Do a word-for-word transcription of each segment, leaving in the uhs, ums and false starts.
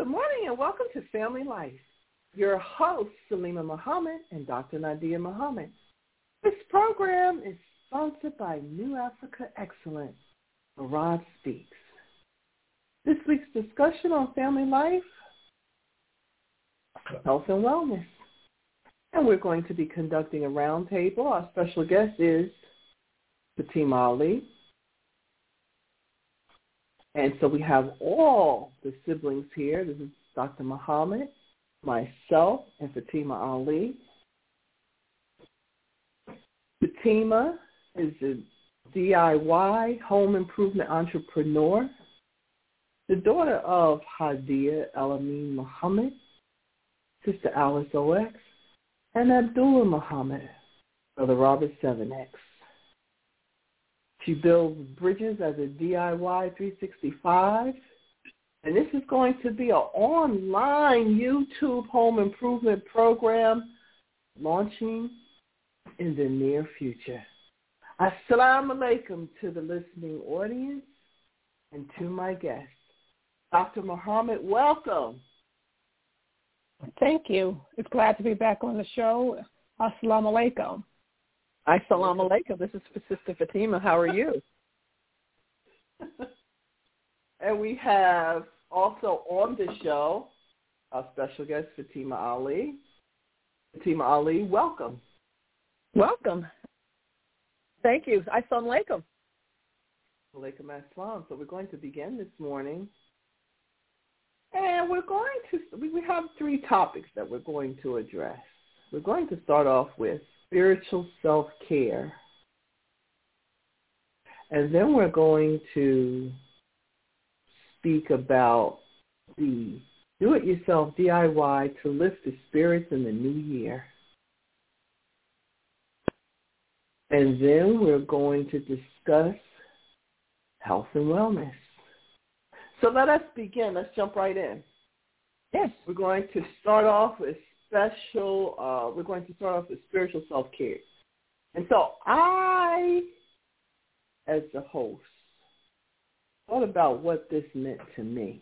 morning and welcome to Family Life. Your hosts, Salima Muhammad and Doctor Nadia Muhammad. This program is sponsored by New Africa Excellence, Arad Speaks. This week's discussion on family life, health and wellness. And we're going to be conducting a roundtable. Our special guest is Fatima Ali. And so we have all the siblings here. This is Doctor Muhammad, myself, and Fatima Ali. Fatima is a D I Y home improvement entrepreneur, the daughter of Hadia El-Amin Muhammad, Sister Alice O X, and Abdullah Muhammad, Brother Robert seven X. She builds bridges as a D I Y three sixty-five, and this is going to be an online YouTube home improvement program launching in the near future. Assalamu alaikum to the listening audience and to my guest. Doctor Muhammad, welcome. Thank you. It's glad to be back on the show. Assalamu alaikum. Assalamu alaikum. This is Sister Fatima. How are you? And we have also on the show our special guest, Fatima Ali. Fatima Ali, welcome. Welcome. Thank you. Assalamu alaikum. Alaikum assalam. So we're going to begin this morning. And we're going to, we have three topics that we're going to address. We're going to start off with spiritual self-care. And then we're going to speak about the do-it-yourself D I Y to lift the spirits in the new year. And then we're going to discuss health and wellness. So let us begin. Let's jump right in. Yes. We're going to start off with special, uh, we're going to start off with spiritual self-care. And so I, as the host, thought about what this meant to me.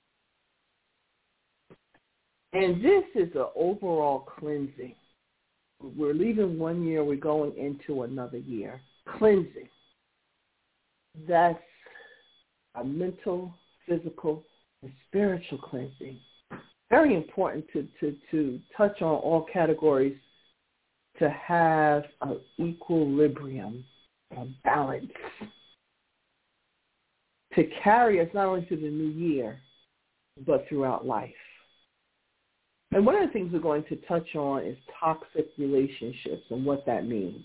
And this is an overall cleansing. We're leaving one year, we're going into another year. Cleansing. That's a mental, physical, and spiritual cleansing. Very important to, to, to touch on all categories to have an equilibrium, a balance, to carry us not only through the new year, but throughout life. And one of the things we're going to touch on is toxic relationships and what that means.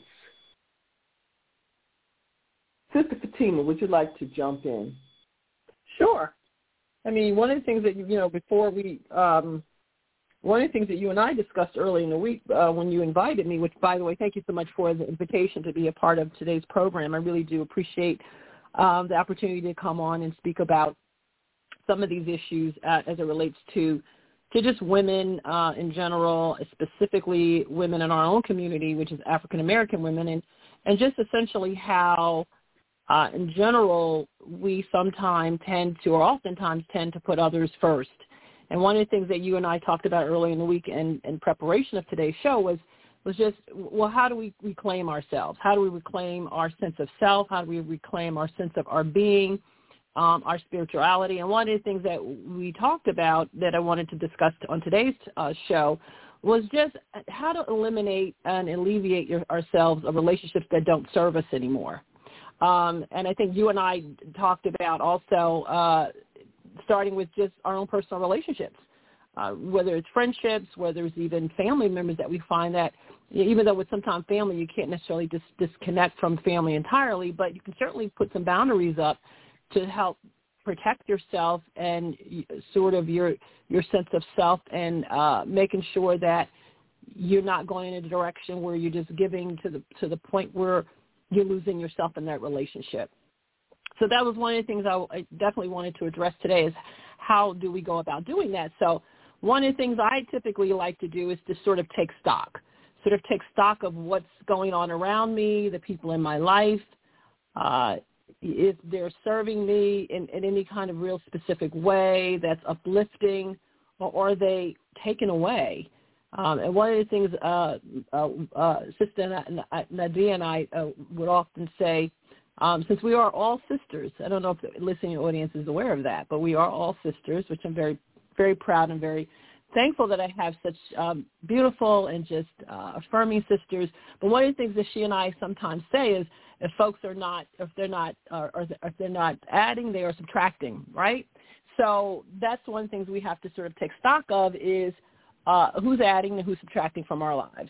Sister Fatima, would you like to jump in? Sure. I mean, one of the things that, you know, before we, um, one of the things that you and I discussed early in the week uh, when you invited me, which, by the way, thank you so much for the invitation to be a part of today's program. I really do appreciate um, the opportunity to come on and speak about some of these issues uh, as it relates to to just women uh, in general, specifically women in our own community, which is African-American women, and, and just essentially how Uh, in general, we sometimes tend to, or oftentimes tend to put others first. And one of the things that you and I talked about early in the week in, in preparation of today's show was, was just, well, how do we reclaim ourselves? How do we reclaim our sense of self? How do we reclaim our sense of our being, um, our spirituality? And one of the things that we talked about that I wanted to discuss on today's uh, show was just how to eliminate and alleviate your, ourselves of relationships that don't serve us anymore. Um, and I think you and I talked about also uh, starting with just our own personal relationships, uh, whether it's friendships, whether it's even family members that we find that, even though with sometimes family you can't necessarily dis- disconnect from family entirely, but you can certainly put some boundaries up to help protect yourself and sort of your your sense of self and uh, making sure that you're not going in a direction where you're just giving to the to the point where you're losing yourself in that relationship. So that was one of the things I, I definitely wanted to address today is how do we go about doing that? So one of the things I typically like to do is to sort of take stock, sort of take stock of what's going on around me, the people in my life, uh, if they're serving me in, in any kind of real specific way that's uplifting, or, or are they taken away? Um, and one of the things uh, uh, uh, Sister Nadia and I uh, would often say, um, since we are all sisters, I don't know if the listening audience is aware of that, but we are all sisters, which I'm very, very proud and very thankful that I have such um, beautiful and just uh, affirming sisters. But one of the things that she and I sometimes say is, if folks are not, if they're not, uh, or if they're not adding, they are subtracting, right? So that's one of the things we have to sort of take stock of is uh, who's adding and who's subtracting from our lives.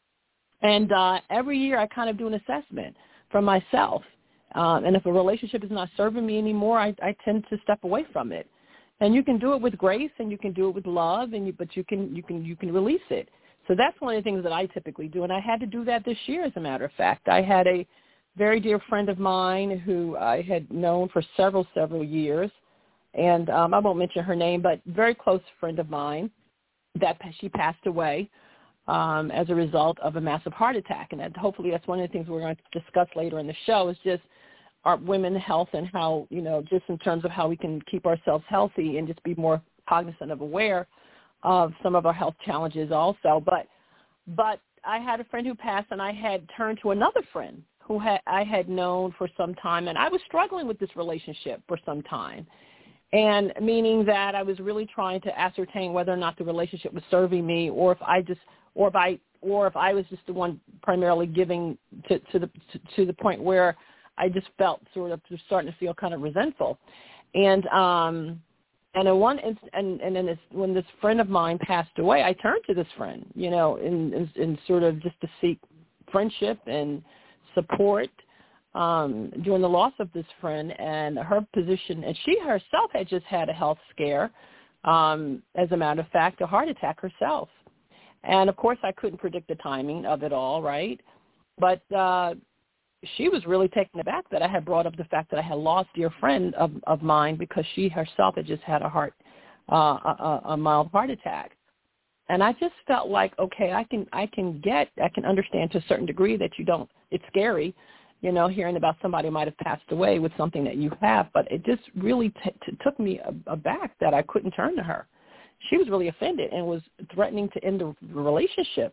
And uh, every year I kind of do an assessment for myself. Um, and if a relationship is not serving me anymore, I, I tend to step away from it. And you can do it with grace, and you can do it with love, and you, but you can you can you can release it. So that's one of the things that I typically do, and I had to do that this year. As a matter of fact, I had a very dear friend of mine who I had known for several several years, and um, I won't mention her name, but very close friend of mine, that she passed away um, as a result of a massive heart attack, and that hopefully that's one of the things we're going to discuss later in the show is just our women's health and how, you know, just in terms of how we can keep ourselves healthy and just be more cognizant of aware of some of our health challenges also. But but I had a friend who passed, and I had turned to another friend who had, I had known for some time, and I was struggling with this relationship for some time, and meaning that I was really trying to ascertain whether or not the relationship was serving me, or if I just, or if I, or if I was just the one primarily giving to, to the to, to the point where I just felt sort of starting to feel kind of resentful. And um, and in one inst- and and then this, when this friend of mine passed away, I turned to this friend, you know, in, in, in sort of just to seek friendship and support um, during the loss of this friend and her position. And she herself had just had a health scare, um, as a matter of fact, a heart attack herself. And, of course, I couldn't predict the timing of it all, right? But uh she was really taken aback that I had brought up the fact that I had lost a dear friend of, of mine because she herself had just had a heart, uh, a, a mild heart attack. And I just felt like, okay, I can, I can get, I can understand to a certain degree that you don't, it's scary, you know, hearing about somebody might have passed away with something that you have, but it just really t- t- took me aback that I couldn't turn to her. She was really offended and was threatening to end the relationship.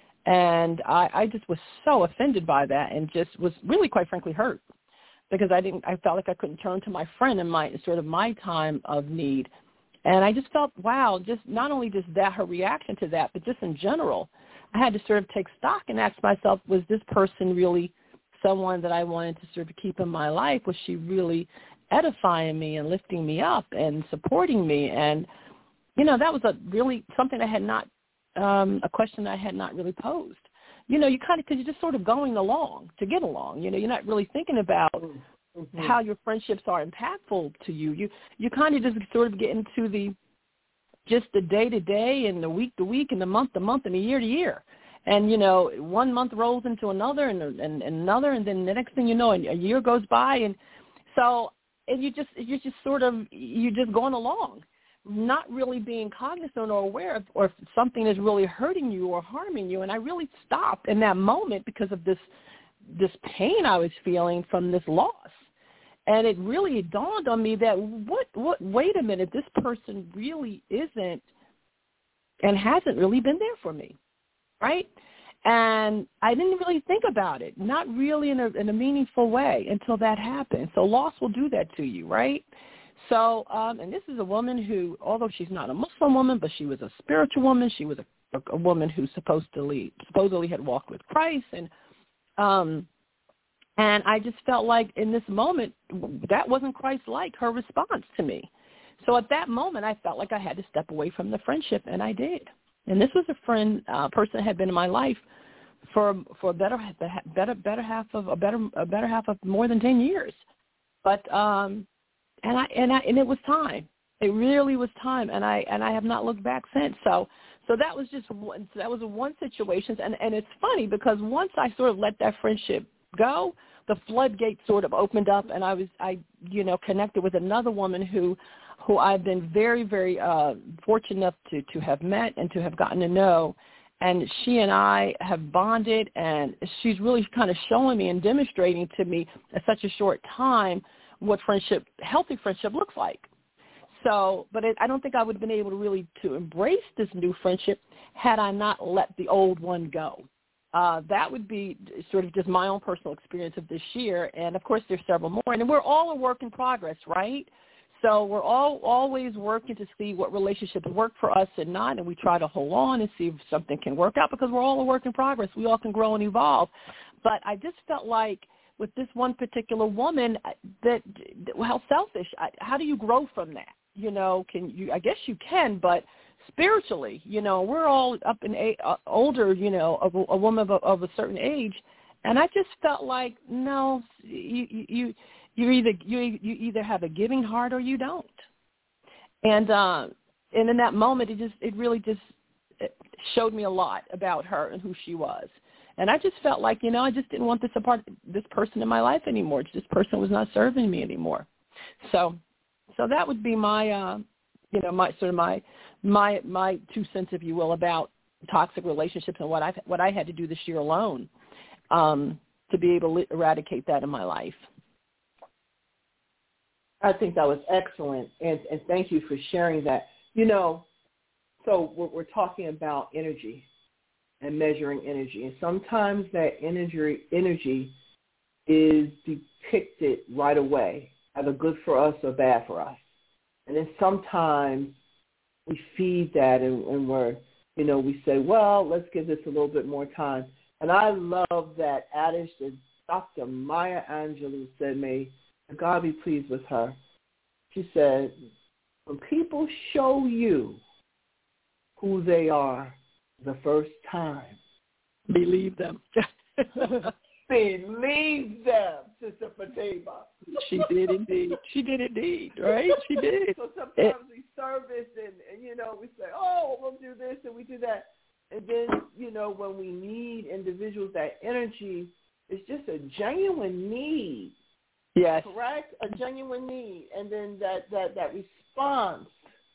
And I, I just was so offended by that and just was really, quite frankly, hurt because I didn't. I felt like I couldn't turn to my friend in my sort of my time of need, and I just felt, wow, just not only just that her reaction to that, but just in general, I had to sort of take stock and ask myself, was this person really someone that I wanted to sort of keep in my life? Was she really edifying me and lifting me up and supporting me? And you know, that was a really something I had not. Um, a question that I had not really posed. You know, you kind of, because you're just sort of going along to get along. You know, you're not really thinking about mm-hmm. how your friendships are impactful to you. You you kind of just sort of get into the, just the day-to-day and the week-to-week and the month-to-month and the year-to-year. And, you know, one month rolls into another and, and, and another, and then the next thing you know, a year goes by. And so, and you just, you're just sort of, you're just going along, not really being cognizant or aware of or if something is really hurting you or harming you. And I really stopped in that moment because of this this pain I was feeling from this loss. And it really dawned on me that what what wait a minute, this person really isn't and hasn't really been there for me, right? And I didn't really think about it, not really in a in a meaningful way until that happened. So loss will do that to you, right? So, um, and this is a woman who, although she's not a Muslim woman, but she was a spiritual woman. She was a, a woman who supposedly supposedly had walked with Christ, and um, and I just felt like in this moment that wasn't Christ-like, her response to me. So at that moment, I felt like I had to step away from the friendship, and I did. And this was a friend, uh, person that had been in my life for for a better better better half of a better a better half of more than ten years, but. Um, And I and I and it was time. It really was time, and I and I have not looked back since. So so that was just one. That was one situation, and and it's funny because once I sort of let that friendship go, the floodgates sort of opened up, and I was I you know connected with another woman who who I've been very very uh, fortunate enough to to have met and to have gotten to know, and she and I have bonded, and she's really kind of showing me and demonstrating to me in such a short time what friendship, healthy friendship looks like. So, but it, I don't think I would have been able to really to embrace this new friendship had I not let the old one go. Uh, that would be sort of just my own personal experience of this year. And, of course, there's several more. And we're all a work in progress, right? So we're all always working to see what relationships work for us and not, and we try to hold on and see if something can work out because we're all a work in progress. We all can grow and evolve. But I just felt like with this one particular woman, that how selfish. How do you grow from that? You know, can you? I guess you can, but spiritually, you know, we're all up in a, uh, older, you know, of a, a woman of a, of a certain age, and I just felt like no, you you you either you you either have a giving heart or you don't, and uh, and in that moment, it just it really just it showed me a lot about her and who she was, and I just felt like you know I just didn't want this apart this person in my life anymore. This person was not serving me anymore, so so that would be my uh, you know my sort of my my my two cents, if you will, about toxic relationships and what I what I had to do this year alone um, to be able to eradicate that in my life. I think that was excellent, and, and thank you for sharing that. You know, so we're, we're talking about energy and measuring energy, and sometimes that energy energy is depicted right away, either good for us or bad for us, and then sometimes we feed that and, and we're, you know, we say, well, let's give this a little bit more time. And I love that adage that Doctor Maya Angelou said, may God be pleased with her. She said, when people show you who they are the first time, believe them. Believe them, Sister Fatima. She did indeed. She did indeed, right? She did. So sometimes we service and, and, you know, we say, oh, we'll do this and we do that. And then, you know, when we need individuals, that energy is just a genuine need. Yes. Correct? A genuine need. And then that, that, that response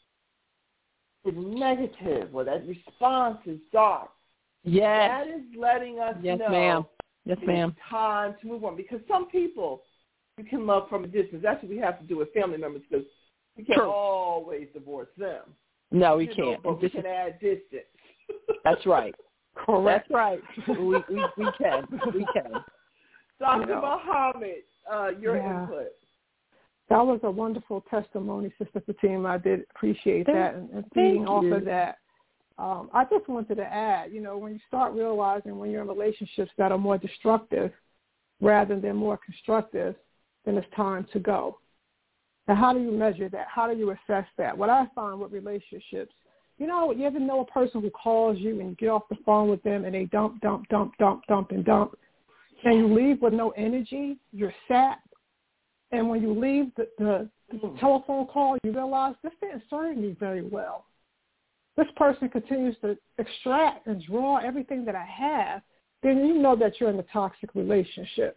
is negative or that response is dark. Yes. That is letting us yes, know. Yes, ma'am. Yes, ma'am. It's time to move on. Because some people you can love from a distance. That's what we have to do with family members because we can't True. always divorce them. No, we you can't. Know, but we can add distance. That's right. Correct. That's right. we, we we can. We can. Doctor You know. Muhammad, uh, your Yeah. input. That was a wonderful testimony, Sister Fatima. I did appreciate Thank, that and, and feeding off you. of that. Um, I just wanted to add, you know, when you start realizing when you're in relationships that are more destructive rather than more constructive, then it's time to go. And how do you measure that? How do you assess that? What I find with relationships, you know, you ever know a person who calls you and you get off the phone with them and they dump, dump, dump, dump, dump, and dump, and you leave with no energy, you're sapped. And when you leave the, the, the telephone call, you realize this didn't serve me very well. This person continues to extract and draw everything that I have, then you know that you're in a toxic relationship.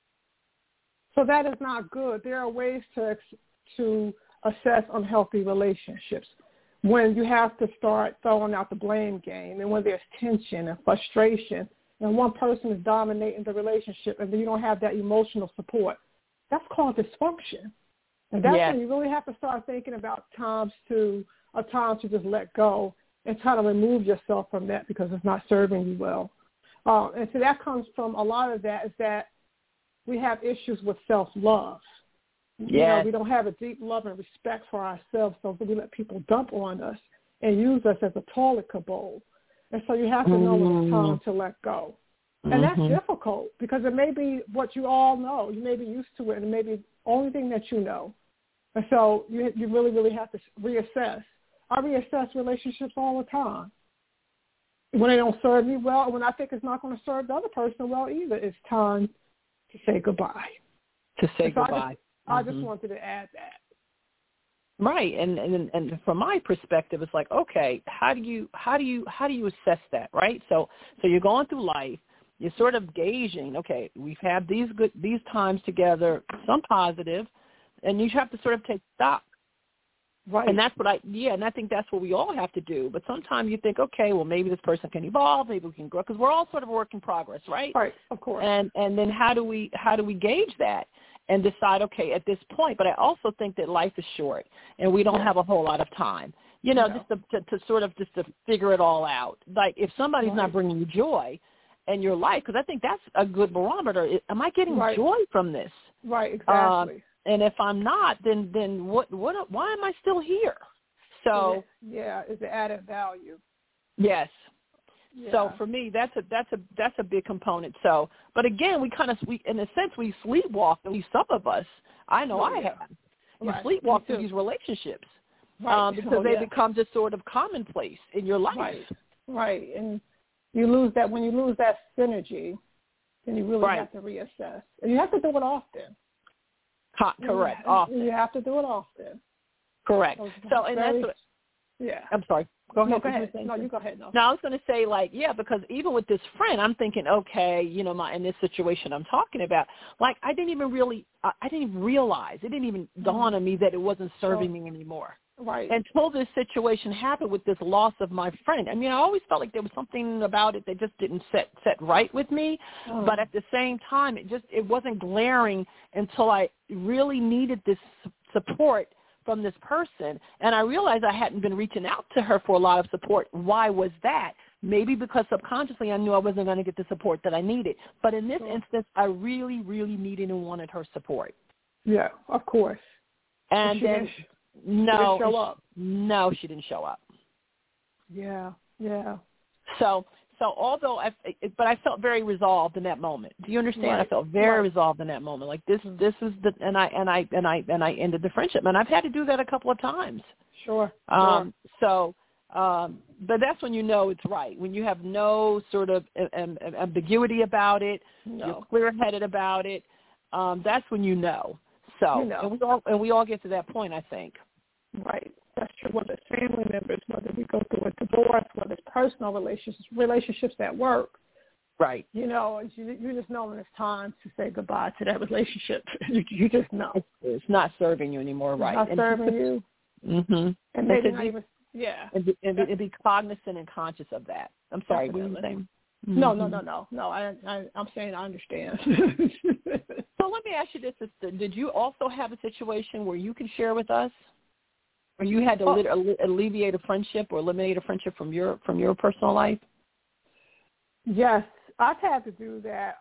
So that is not good. There are ways to to assess unhealthy relationships. When you have to start throwing out the blame game and when there's tension and frustration and one person is dominating the relationship and then you don't have that emotional support, that's called dysfunction. And that's yes. when you really have to start thinking about times to a time to just let go and try to remove yourself from that because it's not serving you well. Uh, and so that comes from a lot of that is that we have issues with self-love. Yes. You know, we don't have a deep love and respect for ourselves, so we let people dump on us and use us as a toilet bowl. And so you have to know when it's time to let go. And mm-hmm. that's difficult because it may be what you all know. You may be used to it, and it may be the only thing that you know. And so you you really, really have to reassess. I reassess relationships all the time. When they don't serve me well, when I think it's not going to serve the other person well either, it's time to say goodbye. To say so goodbye. I just, mm-hmm. I just wanted to add that. Right, and, and and from my perspective, it's like, okay, how do you how do you how do you assess that, right? So so you're going through life, you're sort of gauging, okay, we've had these good these times together, some positive, and you have to sort of take stock. Right. And that's what I, yeah, and I think that's what we all have to do. But sometimes you think, okay, well, maybe this person can evolve, maybe we can grow, because we're all sort of a work in progress, right? Right, of course. And and then how do we how do we gauge that and decide, okay, at this point? But I also think that life is short, and we don't yeah. have a whole lot of time, you know, no. just to, to, to sort of just to figure it all out. Like if somebody's right. not bringing you joy in your life, because I think that's a good barometer. Am I getting right. joy from this? Right, exactly. Um, and if I'm not, then then what what why am I still here? So yeah, it's the added value. Yes. Yeah. So for me, that's a that's a that's a big component. So, but again, we kind of we in a sense we sleepwalk. At least some of us, I know oh, I yeah. have. You right. sleepwalk through these relationships right. um, because oh, they yeah. become just sort of commonplace in your life. Right. Right. And you lose that when you lose that synergy, then you really right. have to reassess, and you have to do it often. Co- correct. You, often. You have to do it often. Correct. So, so and very, that's what. Yeah. I'm sorry. Go ahead. No, go ahead. No, you go ahead. No. No, I was going to say, like, yeah, because even with this friend, I'm thinking, okay, you know, my in this situation I'm talking about, like, I didn't even really, I, I didn't even realize, it didn't even mm-hmm. dawn on me that it wasn't serving oh. me anymore. Right. Until this situation happened with this loss of my friend. I mean, I always felt like there was something about it that just didn't set set right with me. Oh. But at the same time, it just it wasn't glaring until I really needed this support from this person. And I realized I hadn't been reaching out to her for a lot of support. Why was that? Maybe because subconsciously I knew I wasn't going to get the support that I needed. But in this sure. instance, I really, really needed and wanted her support. Yeah, of course. And she then, didn't, no, she didn't show up. no, she didn't show up. Yeah, yeah. So, so although I, but I felt very resolved in that moment. Do you understand? Right. I felt very right. resolved in that moment. Like this, this is the, and I, and I, and I, and I ended the friendship. And I've had to do that a couple of times. Sure. Um, sure. So, um, but that's when you know it's right. When you have no sort of um, ambiguity about it, no. you're clear-headed about it. Um, that's when you know. So, you know. and we all, and we all get to that point, I think. Right. That's true. Whether it's family members, whether we go through a divorce, whether it's personal relationships, relationships at work. Right. You know, you, you just know when it's time to say goodbye to that relationship. you, you just know. It's, it's not serving you anymore, right? It's not and serving you. Mm-hmm. And maybe and not be, even, yeah. And be, and, be, and be cognizant and conscious of that. I'm sorry, what were you saying? Mm-hmm. No, no, no, no. No, I, I, I'm saying I understand. So let me ask you this, sister. Did you also have a situation where you can share with us? Or you had to oh. alleviate a friendship or eliminate a friendship from your from your personal life? Yes, I've had to do that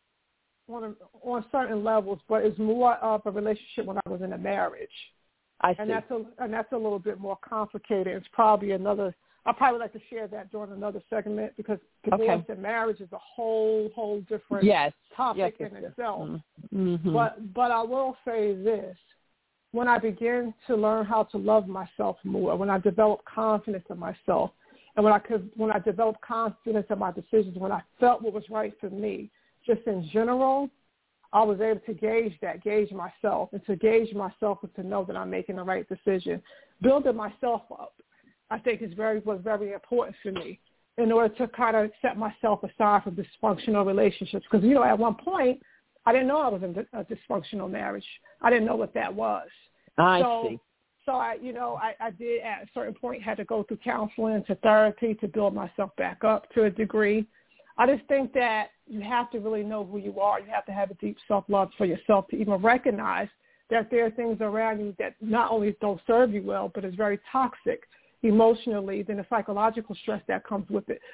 on a, on certain levels, but it's more of a relationship when I was in a marriage. I see. And that's a and that's a little bit more complicated. It's probably another. I'd probably like to share that during another segment because divorce okay. and marriage is a whole whole different yes. topic yes, in yes. itself. Mm-hmm. But but I will say this. When I began to learn how to love myself more, when I developed confidence in myself, and when I could, when I developed confidence in my decisions, when I felt what was right for me, just in general, I was able to gauge that, gauge myself, and to gauge myself and to know that I'm making the right decision. Building myself up, I think, is very was very important for me in order to kind of set myself aside from dysfunctional relationships. Because, you know, at one point, I didn't know I was in a dysfunctional marriage. I didn't know what that was. I so, see. So I, you know, I, I did at a certain point had to go through counseling, to therapy, to build myself back up to a degree. I just think that you have to really know who you are. You have to have a deep self-love for yourself to even recognize that there are things around you that not only don't serve you well, but is very toxic emotionally, then the psychological stress that comes with it,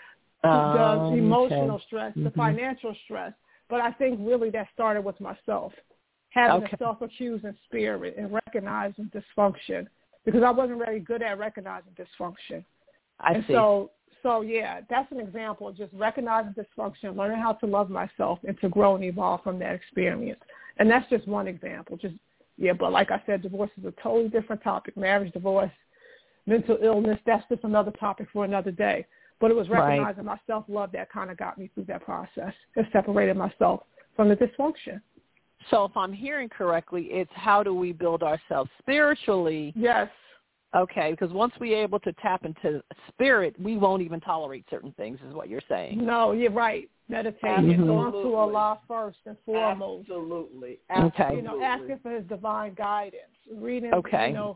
um, the emotional okay. stress, mm-hmm. the financial stress. But I think really that started with myself, having okay. a self-accusing spirit and recognizing dysfunction, because I wasn't very good at recognizing dysfunction. I and see. So, so yeah, that's an example of just recognizing dysfunction, learning how to love myself, and to grow and evolve from that experience. And that's just one example. Just yeah, but like I said, divorce is a totally different topic. Marriage, divorce, mental illness, that's just another topic for another day. But it was recognizing right. my self-love that kind of got me through that process and separated myself from the dysfunction. So if I'm hearing correctly, it's how do we build ourselves spiritually? Yes. Okay, because once we're able to tap into spirit, we won't even tolerate certain things, is what you're saying. No, you're right. Meditating, mm-hmm. going to Allah first and foremost. Absolutely. Okay. You know, asking for His divine guidance, reading, okay. you know,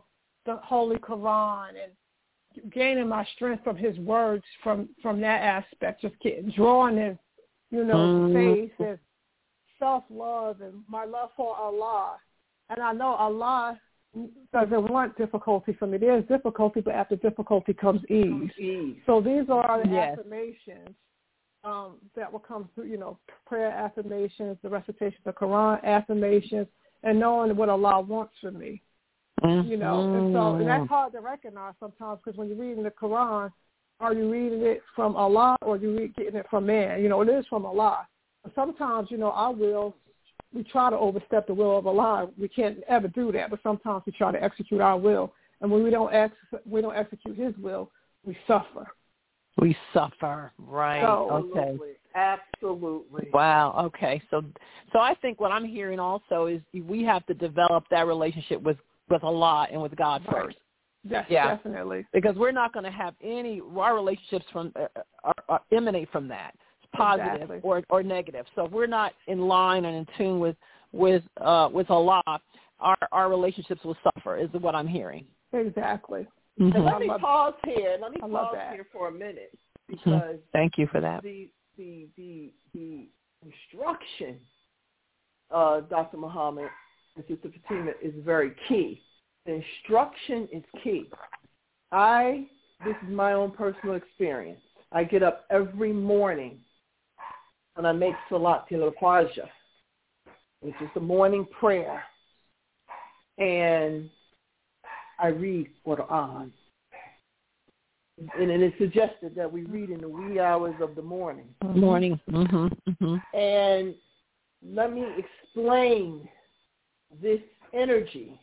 the Holy Quran and gaining my strength from his words from, from that aspect, just getting, drawing his, you know, mm. faith and self-love and my love for Allah. And I know Allah doesn't want difficulty from me. There's difficulty, but after difficulty comes ease. ease. So these are the yes. affirmations um, that will come through, you know, prayer affirmations, the recitation of the Quran affirmations, and knowing what Allah wants from me. Mm-hmm. You know, and so and that's hard to recognize sometimes because when you're reading the Quran, are you reading it from Allah or are you read, getting it from man? You know, it is from Allah. But sometimes, you know, our will, we try to overstep the will of Allah. We can't ever do that, but sometimes we try to execute our will. And when we don't ex- we don't execute his will, we suffer. We suffer, right. So, okay. Absolutely. Wow, okay. So so I think what I'm hearing also is we have to develop that relationship with, with Allah and with God right. first. Yes, yeah. definitely. Because we're not going to have any, our relationships from uh, are, are emanate from that. Positive exactly. or, or negative. So if we're not in line and in tune with with uh, with Allah, our our relationships will suffer. Is what I'm hearing. Exactly. Mm-hmm. And let me pause here. Let me I pause that. here for a minute because mm-hmm. thank you for that. The the the the instruction, uh, Doctor Muhammad and Sister Fatima, is very key. The instruction is key. I this is my own personal experience. I get up every morning and I make Salat al-Fajr, which is the morning prayer, and I read Quran. And it is suggested that we read in the wee hours of the morning. Morning. Mm-hmm. Mm-hmm. And let me explain this energy.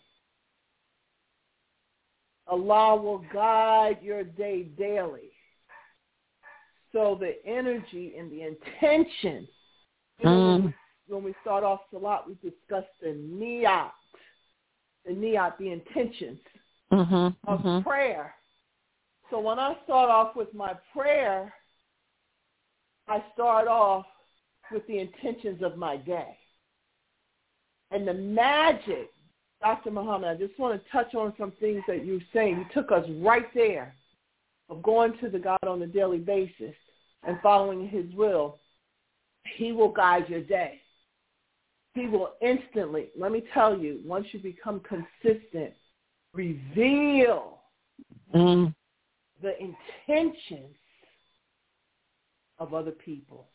Allah will guide your day daily. So the energy and the intention, you know, mm. when, we, when we start off Salat, we discuss the niyat, the niyat, the intentions mm-hmm. of mm-hmm. prayer. So when I start off with my prayer, I start off with the intentions of my day. And the magic, Doctor Muhammad, I just want to touch on some things that you were saying. You took us right there of going to the God on a daily basis and following his will. He will guide your day. He will instantly, let me tell you, once you become consistent, reveal mm. the intentions of other people.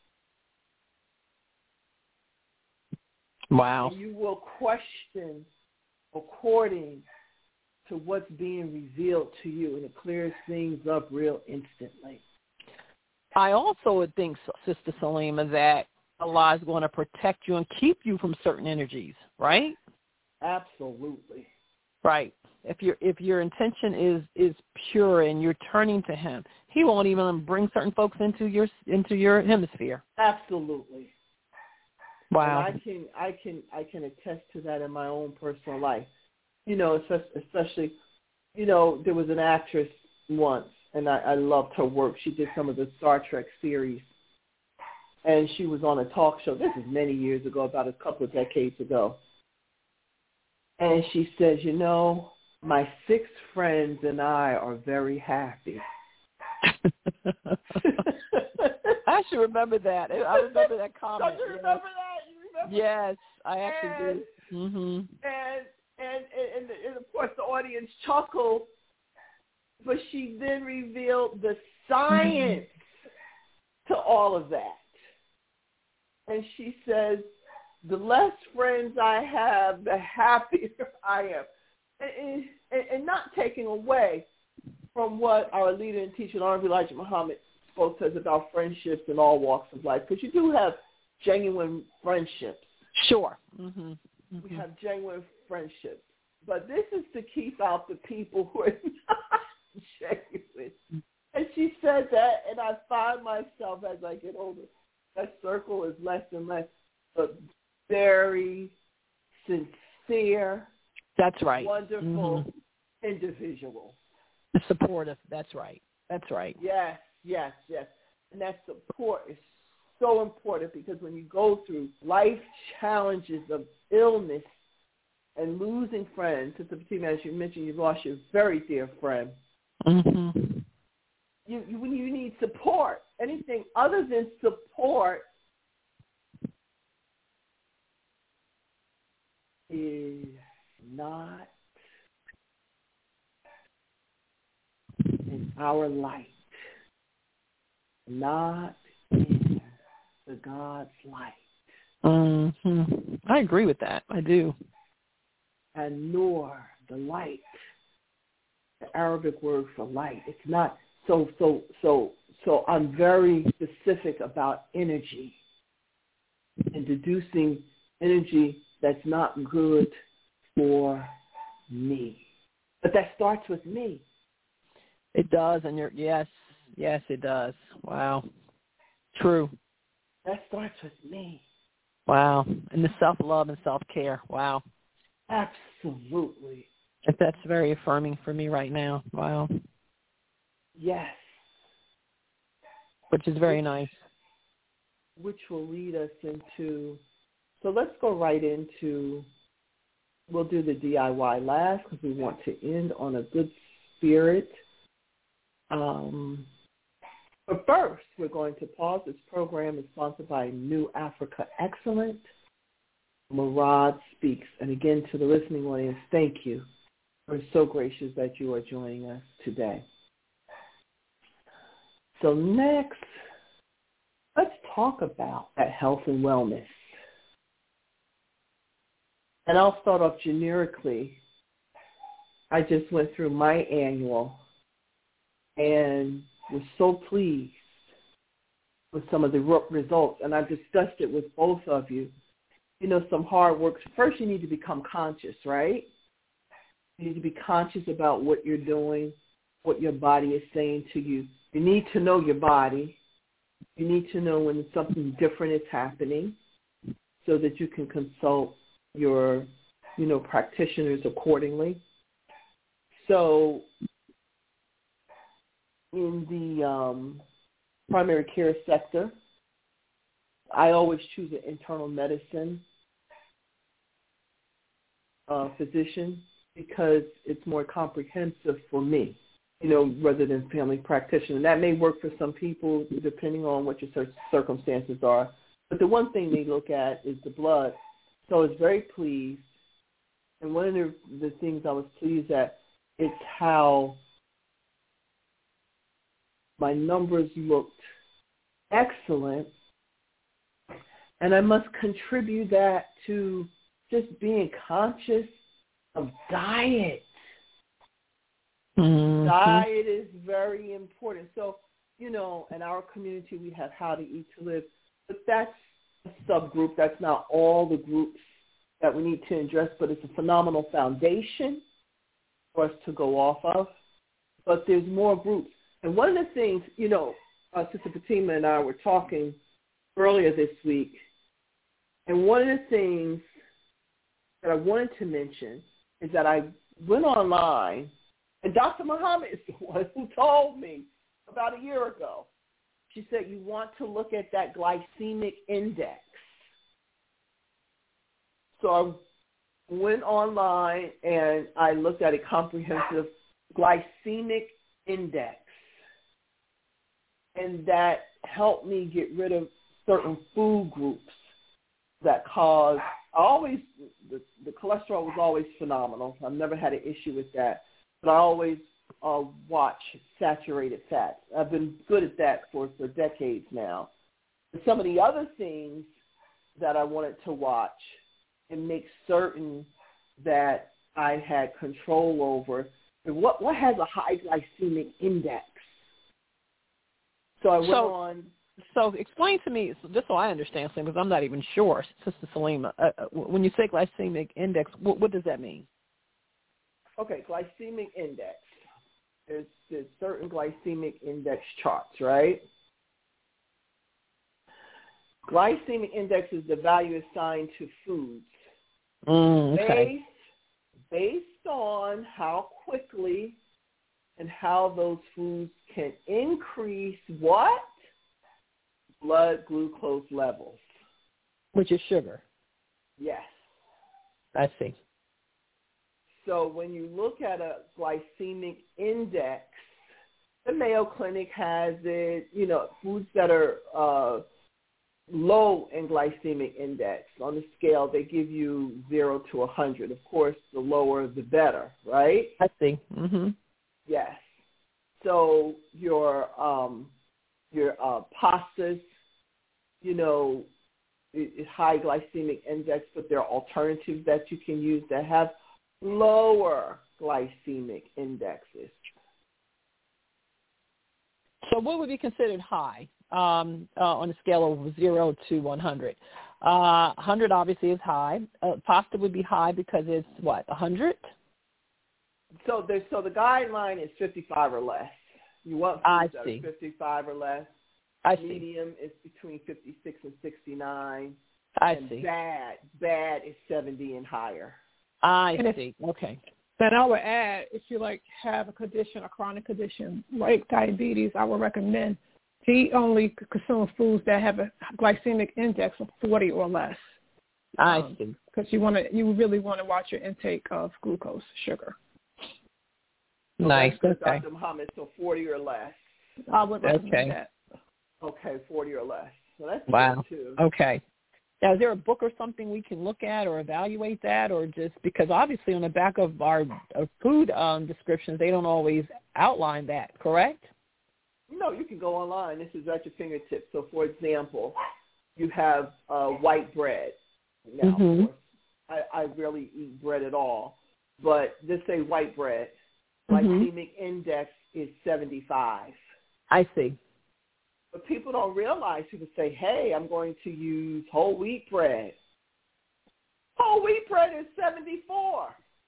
Wow. And you will question according to what's being revealed to you, and it clears things up real instantly. I also would think, Sister Salima, that Allah is going to protect you and keep you from certain energies, right? Absolutely. Right. If your if your intention is, is pure and you're turning to him, he won't even bring certain folks into your into your hemisphere. Absolutely. Wow. And I can I can I can attest to that in my own personal life. You know, especially, you know, there was an actress once, and I, I loved her work. She did some of the Star Trek series, and she was on a talk show. This is many years ago, about a couple of decades ago. And she says, you know, my six friends and I are very happy. I should remember that. I remember that comment. Don't you remember that? You remember? Yes, I actually and, do. Mm-hmm. And, and, and, and, of course, the audience chuckled, but she then revealed the science to all of that. And she says, the less friends I have, the happier I am. And, and, and not taking away from what our leader and teacher, Honorable Elijah Muhammad, spoke to us about friendships in all walks of life, because you do have genuine friendships. Sure. Mm-hmm. Mm-hmm. We have genuine friendships. But this is to keep out the people who are not genuine. And she said that, and I find myself as I get older, that circle is less and less, but very sincere, that's right, wonderful mm-hmm. individual. Supportive, that's right. That's right. Yes, yes, yes. And that support is so important, because when you go through life challenges of illness, and losing friends. Sister Fatima, as you mentioned, you've lost your very dear friend. Mm-hmm. You, you, when you need support, anything other than support is not in our light, not in the God's light. Mm-hmm. I agree with that. I do. And nor the light, the Arabic word for light. It's not so so so so I'm very specific about energy and deducing energy that's not good for me. But that starts with me. It does, and you're yes, yes, it does. Wow. True. That starts with me. Wow. And the self-love and self-care. Wow. Absolutely. That's very affirming for me right now. Wow. Yes. Which is very which, nice. Which will lead us into, so let's go right into, we'll do the D I Y last because we want to end on a good spirit. Um, but first, we're going to pause. This program is sponsored by New Africa Excellent. Murad Speaks. And again, to the listening audience, thank you. We're so gracious that you are joining us today. So next, let's talk about that health and wellness. And I'll start off generically. I just went through my annual and was so pleased with some of the results. And I've discussed it with both of you. You know, some hard work. First, you need to become conscious, right? You need to be conscious about what you're doing, what your body is saying to you. You need to know your body. You need to know when something different is happening so that you can consult your, you know, practitioners accordingly. So in the um, primary care sector, I always choose an internal medicine uh, physician because it's more comprehensive for me, you know, rather than family practitioner. And that may work for some people depending on what your circumstances are. But the one thing they look at is the blood. So I was very pleased. And one of the, the things I was pleased at is how my numbers looked excellent. And I must contribute that to just being conscious of diet. Mm-hmm. Diet is very important. So, you know, in our community we have How to Eat to Live, but that's a subgroup. That's not all the groups that we need to address, but it's a phenomenal foundation for us to go off of. But there's more groups. And one of the things, you know, uh, Sister Fatima and I were talking earlier this week, and one of the things that I wanted to mention is that I went online, and Doctor Muhammad is the one who told me about a year ago. She said, you want to look at that glycemic index. So I went online, and I looked at a comprehensive glycemic index, and that helped me get rid of certain food groups that cause, I always, the, the cholesterol was always phenomenal. I've never had an issue with that. But I always uh, watch saturated fats. I've been good at that for, for decades now. But some of the other things that I wanted to watch and make certain that I had control over, what, what has a high glycemic index? So I went so, on. So explain to me, just so I understand, because I'm not even sure, Sister Salima, uh, when you say glycemic index, what, what does that mean? Okay, glycemic index. There's, there's certain glycemic index charts, right? Glycemic index is the value assigned to foods mm, okay. based, based on how quickly and how those foods can increase what? Blood glucose levels. Which is sugar. Yes. I see. So when you look at a glycemic index, the Mayo Clinic has it, you know, foods that are uh, low in glycemic index. On the scale, they give you zero to one hundred. Of course, the lower, the better, right? I see. Mm-hmm. Yes. So your um, your uh, pastas, you know, is high glycemic index, but there are alternatives that you can use that have lower glycemic indexes. So what would be considered high um, uh, on a scale of zero to one hundred? Uh, one hundred obviously is high. Uh, pasta would be high because it's, what, one hundred? So, there's, so the guideline is fifty-five or less. You want foods I that see. are fifty-five or less. I see. Medium is between fifty-six and sixty-nine. I and see. bad, bad is seventy and higher. I And if- see. Okay. Then I would add, if you like have a condition, a chronic condition like diabetes, I would recommend to eat only consume foods that have a glycemic index of forty or less. I um, see. Because you want to, you really want to watch your intake of glucose, sugar. So Nice. that's good, Okay. Doctor Muhammad, so forty or less. I would recommend Okay. that. Okay, forty or less. So that's Wow. good too. Okay. Now, is there a book or something we can look at or evaluate that, or just because obviously on the back of our uh, food um, descriptions, they don't always outline that, correct? No, you can go online. This is at your fingertips. So, for example, you have uh, white bread. Now, Mhm. of course, I, I rarely eat bread at all, but just say white bread. Mhm. Glycemic index is seventy-five. I see. But people don't realize, people say, hey, I'm going to use whole wheat bread. Whole wheat bread is seventy-four.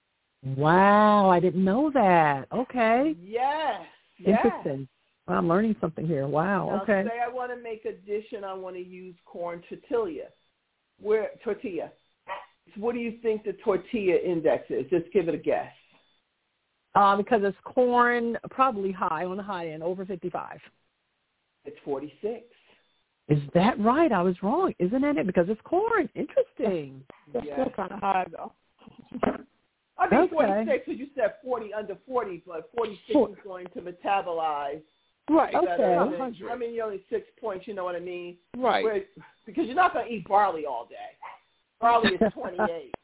Wow, I didn't know that. Okay. Yes. Yes. Interesting. Well, I'm learning something here. Wow. Now, Okay. say I want to make a dish and I want to use corn tortilla. Where tortilla? What do you think the tortilla index is? Just give it a guess. Uh, because it's corn, probably high on the high end, over fifty-five. It's forty-six. Is that right? I was wrong, isn't it? Because it's corn. Interesting. That's Yes. still kind of high, though. I mean, Okay. forty-six, because you said forty under forty, but forty-six Four. is going to metabolize. Right. Okay. better than- one hundred. I mean, you're only six points, you know what I mean? Right. Where, because you're not going to eat barley all day. Barley is twenty-eight.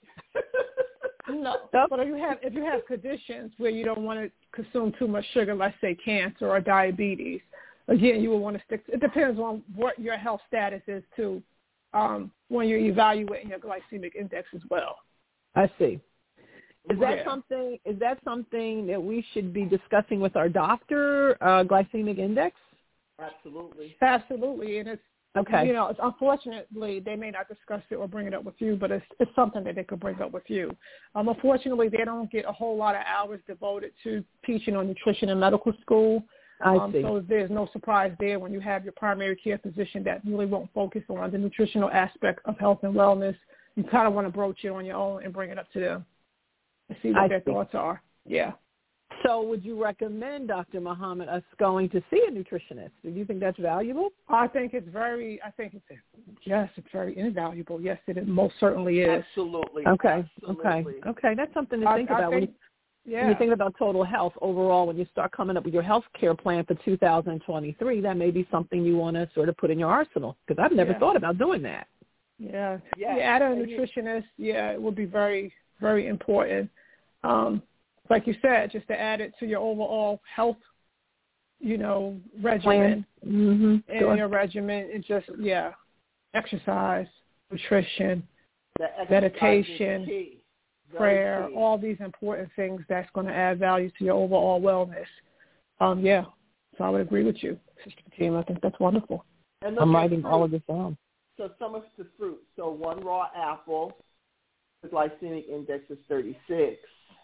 No, but if you have if you have conditions where you don't want to consume too much sugar, let's say cancer or diabetes, again, you will want to stick. It depends on what your health status is too, um, when you're evaluating your glycemic index as well. I see. Is that Yeah. something? Is that something that we should be discussing with our doctor? Uh, glycemic index. Absolutely. Absolutely, and it's Okay. you know, it's unfortunately they may not discuss it or bring it up with you, but it's it's something that they could bring up with you. Um, unfortunately, they don't get a whole lot of hours devoted to teaching on nutrition in medical school. I um, see. So there's no surprise there when you have your primary care physician that really won't focus on the nutritional aspect of health and wellness. You kind of want to broach it on your own and bring it up to them and see what I their see. thoughts are. Yeah. So would you recommend, Doctor Muhammad, us going to see a nutritionist? Do you think that's valuable? I think it's very, I think it's, yes, it's very invaluable. Yes, it most certainly is. Absolutely. Okay. Absolutely. Okay. Okay. That's something to I- think I about. think- when, you, Yeah. when you think about total health overall, when you start coming up with your health care plan for two thousand twenty-three, that may be something you want to sort of put in your arsenal, because I've never Yeah. thought about doing that. Yeah. Yeah. Yeah, add a And you- nutritionist, yeah, it would be very, very important. Um, like you said, just to add it to your overall health, you know, regimen. Mm-hmm. And Sure. your regimen, and just, yeah, exercise, nutrition, the exercise meditation, is key. Very prayer, key. all these important things that's going to add value to your overall wellness. Um, yeah, so I would agree with you, Sister Fatima. I think that's wonderful. And look I'm at writing fruit. all of this down. So some of the fruit. So one raw apple, the glycemic index is thirty-six.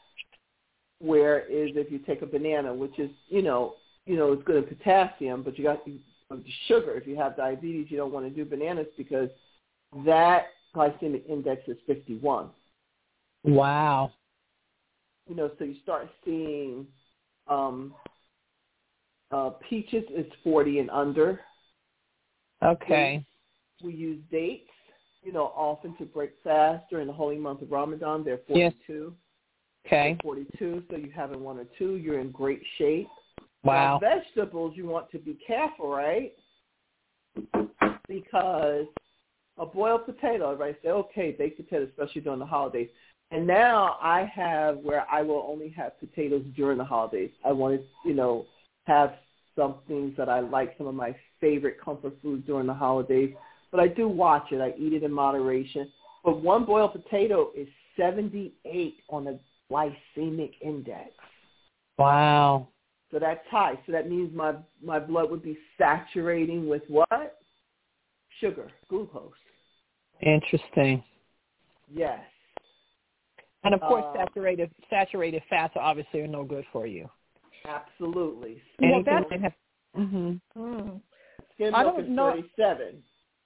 Whereas if you take a banana, which is, you know, you know, it's good in potassium, but you got sugar. If you have diabetes, you don't want to do bananas because that glycemic index is fifty-one. Wow. You know, so you start seeing um, uh, peaches is forty and under. Okay. We use dates, you know, often to break fast during the holy month of Ramadan. They're Yes. forty-two. Okay. forty-two, so you have in one or two, you're in great shape. Wow. Now, vegetables, you want to be careful, right? Because a boiled potato, everybody say, okay, baked potato, especially during the holidays. And now I have where I will only have potatoes during the holidays. I want to, you know, have some things that I like, some of my favorite comfort foods during the holidays. But I do watch it. I eat it in moderation. But one boiled potato is seventy-eight on the glycemic index. Wow. So that's high. So that means my, my blood would be saturating with what? Sugar, glucose. Interesting. Yes. And of course, Uh, saturated saturated fats obviously are no good for you. Absolutely. Well, Anything that's, that have, mm-hmm. mm, Skim I milk don't is know. thirty-seven.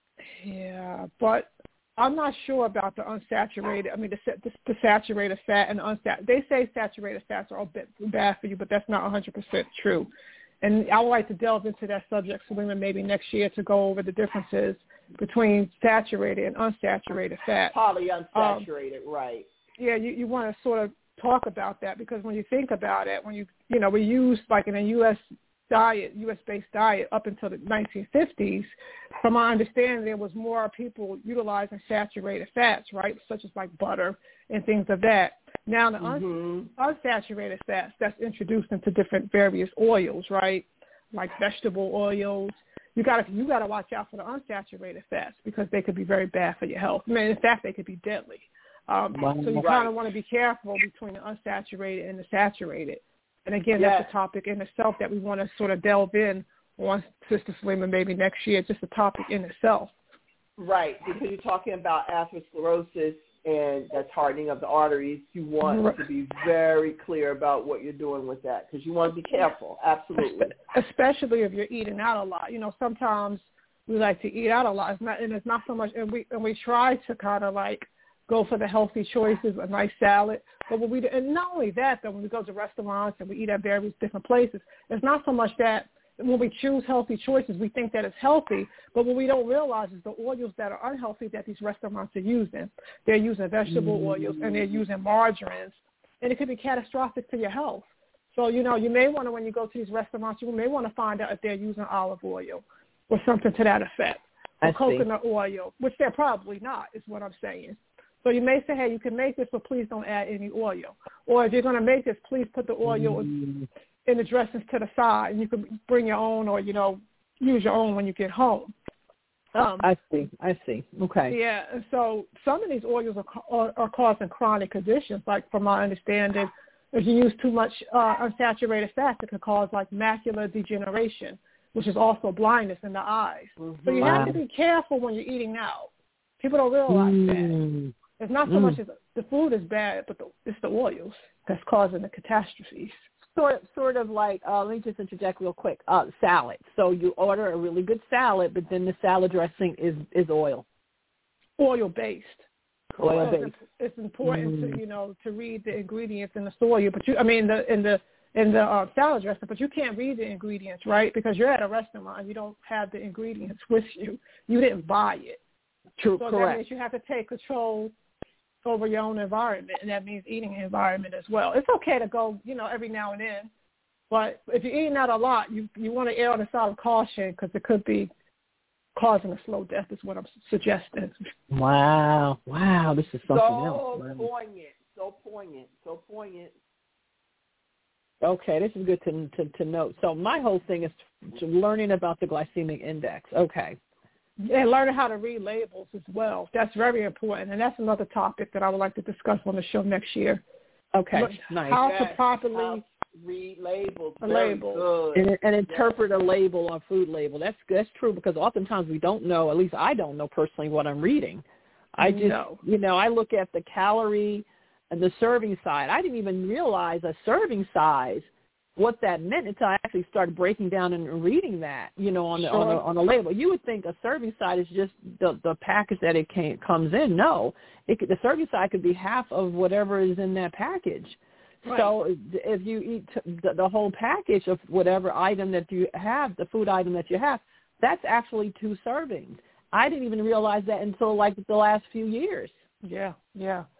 Yeah, but I'm not sure about the unsaturated. I mean, the, the, the saturated fat and the unsaturated. They say saturated fats are a bit bad for you, but that's not one hundred percent true. And I would like to delve into that subject, Salima, maybe next year to go over the differences between saturated and unsaturated fat. Polyunsaturated, um, right. Yeah, you, you want to sort of talk about that because when you think about it, when you, you know, we use like in a U S diet, U S-based diet up until the nineteen fifties, from my understanding, there was more people utilizing saturated fats, right, such as like butter and things of that. Now the mm-hmm. unsaturated fats, that's introduced into different various oils, right, like vegetable oils. You got to you got to watch out for the unsaturated fats because they could be very bad for your health. I mean, in fact, they could be deadly. Um, so you right. kind of want to be careful between the unsaturated and the saturated. And again, yes. that's a topic in itself that we want to sort of delve in on, Sister Salima, maybe next year, just a topic in itself. Right, because you're talking about atherosclerosis and that's hardening of the arteries. You want right. to be very clear about what you're doing with that because you want to be careful, absolutely. Especially if you're eating out a lot. You know, sometimes we like to eat out a lot, it's not, and it's not so much, and we, and we try to kind of like, go for the healthy choices, a nice salad. But when we, and not only that, though, when we go to restaurants and we eat at various different places, it's not so much that when we choose healthy choices, we think that it's healthy, but what we don't realize is the oils that are unhealthy that these restaurants are using. They're using vegetable mm. oils and they're using margarines, and it could be catastrophic to your health. So, you know, you may want to, when you go to these restaurants, you may want to find out if they're using olive oil or something to that effect, or coconut oil, which they're probably not, is what I'm saying. So you may say, hey, you can make this, but please don't add any oil. Or if you're going to make this, please put the oil mm. in the dressings to the side, and you can bring your own or, you know, use your own when you get home. Um, I see. I see. Okay. Yeah. And so some of these oils are, are, are causing chronic conditions. Like from my understanding, if you use too much uh, unsaturated fat, it can cause like macular degeneration, which is also blindness in the eyes. Mm-hmm. So you wow. have to be careful when you're eating out. People don't realize mm. that. It's not so mm. much as the food is bad, but the, it's the oils that's causing the catastrophes. Sort, sort of like, uh, let me just interject real quick, uh, salad. So you order a really good salad, but then the salad dressing is, is oil. Oil-based. Oil-based. It's, it's important mm. to, you know, to read the ingredients in the soil, but you, I mean, the, in the, in the uh, salad dressing, but you can't read the ingredients, right? Because you're at a restaurant and you don't have the ingredients with you. You didn't buy it. True, so correct. That means you have to take control over your own environment, and that means eating environment as well. It's okay to go, you know, every now and then, but if you're eating out a lot, you you want to err on the side of caution because it could be causing a slow death is what I'm suggesting. Wow. Wow, this is something so else. So poignant, so poignant, so poignant. Okay, this is good to, to, to note. So my whole thing is learning about the glycemic index. Okay. And learning how to read labels as well. That's very important, and that's another topic that I would like to discuss on the show next year. Okay, Look, nice. How yes, to properly how read labels. A very label. Good. And, and interpret yes. a label on food label. That's that's true because oftentimes we don't know, at least I don't know personally what I'm reading. I just, no. you know, I look at the calorie and the serving size. I didn't even realize a serving size, what that meant until I actually started breaking down and reading that, you know, on the sure. on, the, on the label. You would think a serving size is just the, the package that it came, comes in. No, it could, the serving size could be half of whatever is in that package. Right. So if you eat the, the whole package of whatever item that you have, the food item that you have, that's actually two servings. I didn't even realize that until like the last few years. Yeah, yeah.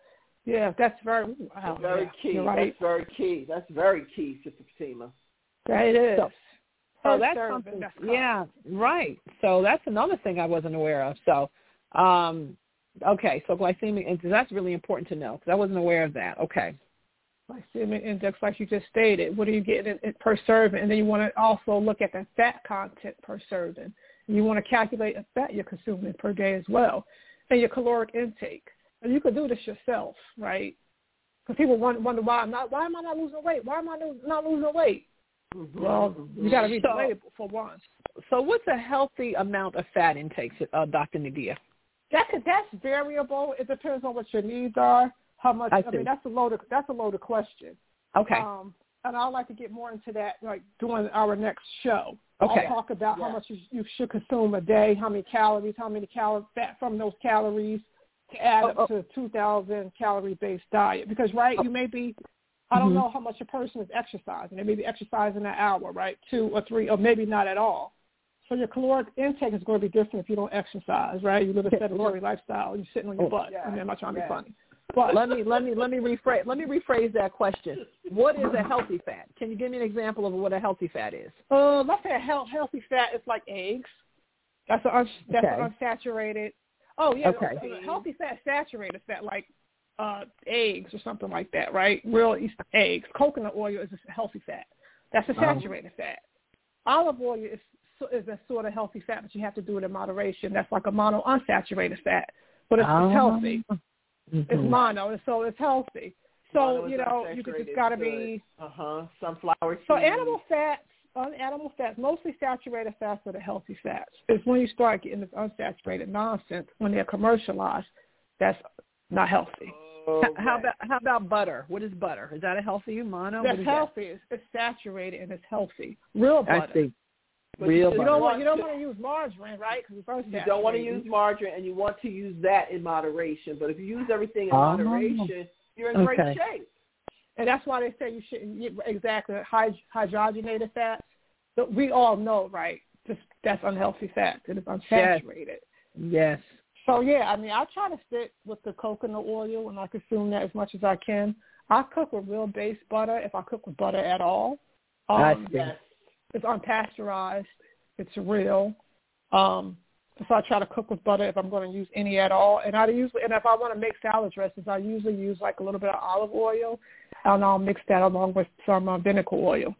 Yeah, that's very wow, that's very yeah, key. Right. That's very key. That's very key, Sister Fatima. That it is. So, so First that's serving, something. that's Yeah, right. So that's another thing I wasn't aware of. So, um, okay, so glycemic index, that's really important to know because I wasn't aware of that. Okay. Glycemic index, like you just stated, what are you getting in, per serving? And then you want to also look at the fat content per serving. And you want to calculate the fat you're consuming per day as well, and your caloric intake. And you can do this yourself, right? Because people wonder, wonder why I'm not. Why am I not losing weight? Why am I not losing weight? Mm-hmm. Well, you got to read So, the label for one. So what's a healthy amount of fat intake, uh, Doctor Nadia? That could, that's variable. It depends on what your needs are. How much? I, I mean, that's a loaded. That's a loaded question. Okay. Um, and I'd like to get more into that, like during our next show. Okay. I'll talk about yeah. how much you, you should consume a day, how many calories, how many calories fat from those calories to add oh, up oh. to a two thousand calorie based diet. Because right, you may be. I don't mm-hmm. know how much a person is exercising. They may be exercising an hour, right, two or three, or maybe not at all. So your caloric intake is going to be different if you don't exercise, right? You live a sedentary lifestyle and you're sitting on your oh, butt. yeah, I mean, I'm not trying to yeah. be funny. But let me let me let me rephrase let me rephrase that question. What is a healthy fat? Can you give me an example of what a healthy fat is? uh, let's say a health, healthy fat is like eggs. That's an un, that's Okay. an unsaturated. Oh yeah, Okay. a healthy fat, saturated fat like uh, eggs or something like that, right? Real eggs. Coconut oil is a healthy fat. That's a saturated um, fat. Olive oil is is a sort of healthy fat, but you have to do it in moderation. That's like a mono unsaturated fat, but it's, um, it's healthy. Mm-hmm. It's mono, so it's healthy. So, mono you know, you could just got to be. Uh-huh. Sunflower seeds. So animal fats, uh, animal fats, mostly saturated fats are the healthy fats. It's when you start getting this unsaturated nonsense, when they're commercialized, that's not healthy. Okay. How about how about butter? What is butter? Is that a healthy mono? That's healthy. That? It's, it's saturated and it's healthy. Real butter. I see. But Real you butter. don't want you don't want to use margarine, right? Because it's unsaturated. You don't want to use margarine, and you want to use that in moderation. But if you use everything in oh. moderation, you're in okay. great shape. And that's why they say you shouldn't get exactly hyd- hydrogenated fats. But we all know, right? Just that's unhealthy fat. It is unsaturated. Yes. yes. So yeah, I mean, I try to stick with the coconut oil, and I consume that as much as I can. I cook with real base butter if I cook with butter at all. Um, I see. yes. It's unpasteurized. It's real. Um, so I try to cook with butter if I'm going to use any at all. And I usually, and if I want to make salad dressings, I usually use like a little bit of olive oil, and I'll mix that along with some uh, vinegar oil.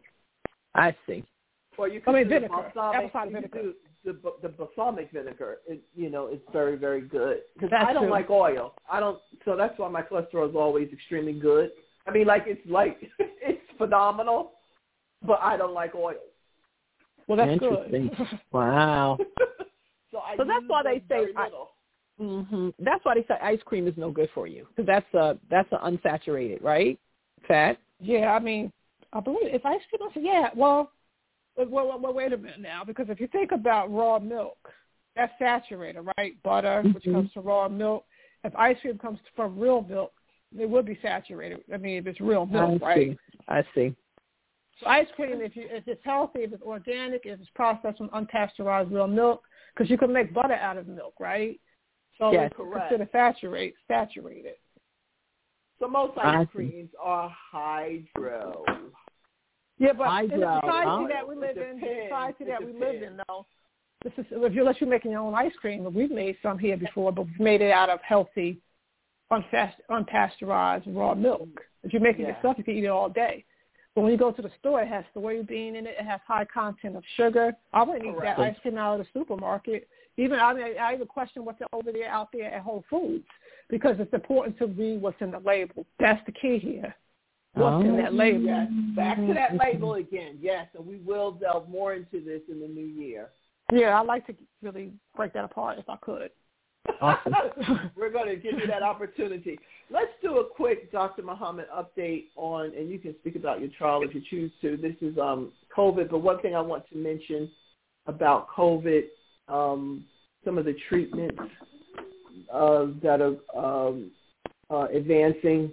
I see. Or you can I mean do vinegar, balsamic, apple cider vinegar. Do the, the balsamic vinegar. It, you know, it's very, very good. Because That's I don't true. like oil. I don't. So that's why my cholesterol is always extremely good. I mean, like it's like it's phenomenal, but I don't like oil. Well, that's Interesting. good. Wow. so I so that's why they say I, mm-hmm, that's why they say ice cream is no good for you because that's a that's a unsaturated, right? Fat. Yeah, I mean, I believe if ice cream, I say yeah. Well, well, well, wait a minute now, because if you think about raw milk, that's saturated, right? Butter, mm-hmm. which comes from raw milk. If ice cream comes from real milk, it would be saturated. I mean, if it's real milk, I right? See. I see. So ice cream, if you if it's healthy, if it's organic, if it's processed from unpasteurized real milk, because you can make butter out of milk, right? So yes, it's considered saturate, saturated. So most ice creams are hydro. Yeah, but hydro. in the society oh. that we live in, the society that we live in, though, this is if you let you making your own ice cream. We've made some here before, but we've made it out of healthy, unfast, unpasteurized raw milk. If you're making yeah. it yourself, you can eat it all day. But when you go to the store, it has soybean in it. It has high content of sugar. I wouldn't eat that ice cream out of the supermarket. Even I mean, I even question what's over there out there at Whole Foods, because it's important to read what's in the label. That's the key here. What's oh. in that label? Yes. Back to that label again. Yes, and we will delve more into this in the new year. Yeah, I'd like to really break that apart if I could. Awesome. We're going to give you that opportunity. Let's do a quick Doctor Muhammad update on, and you can speak about your trial if you choose to. This is um, COVID, but one thing I want to mention about COVID, um, some of the treatments uh, that are um, uh, advancing.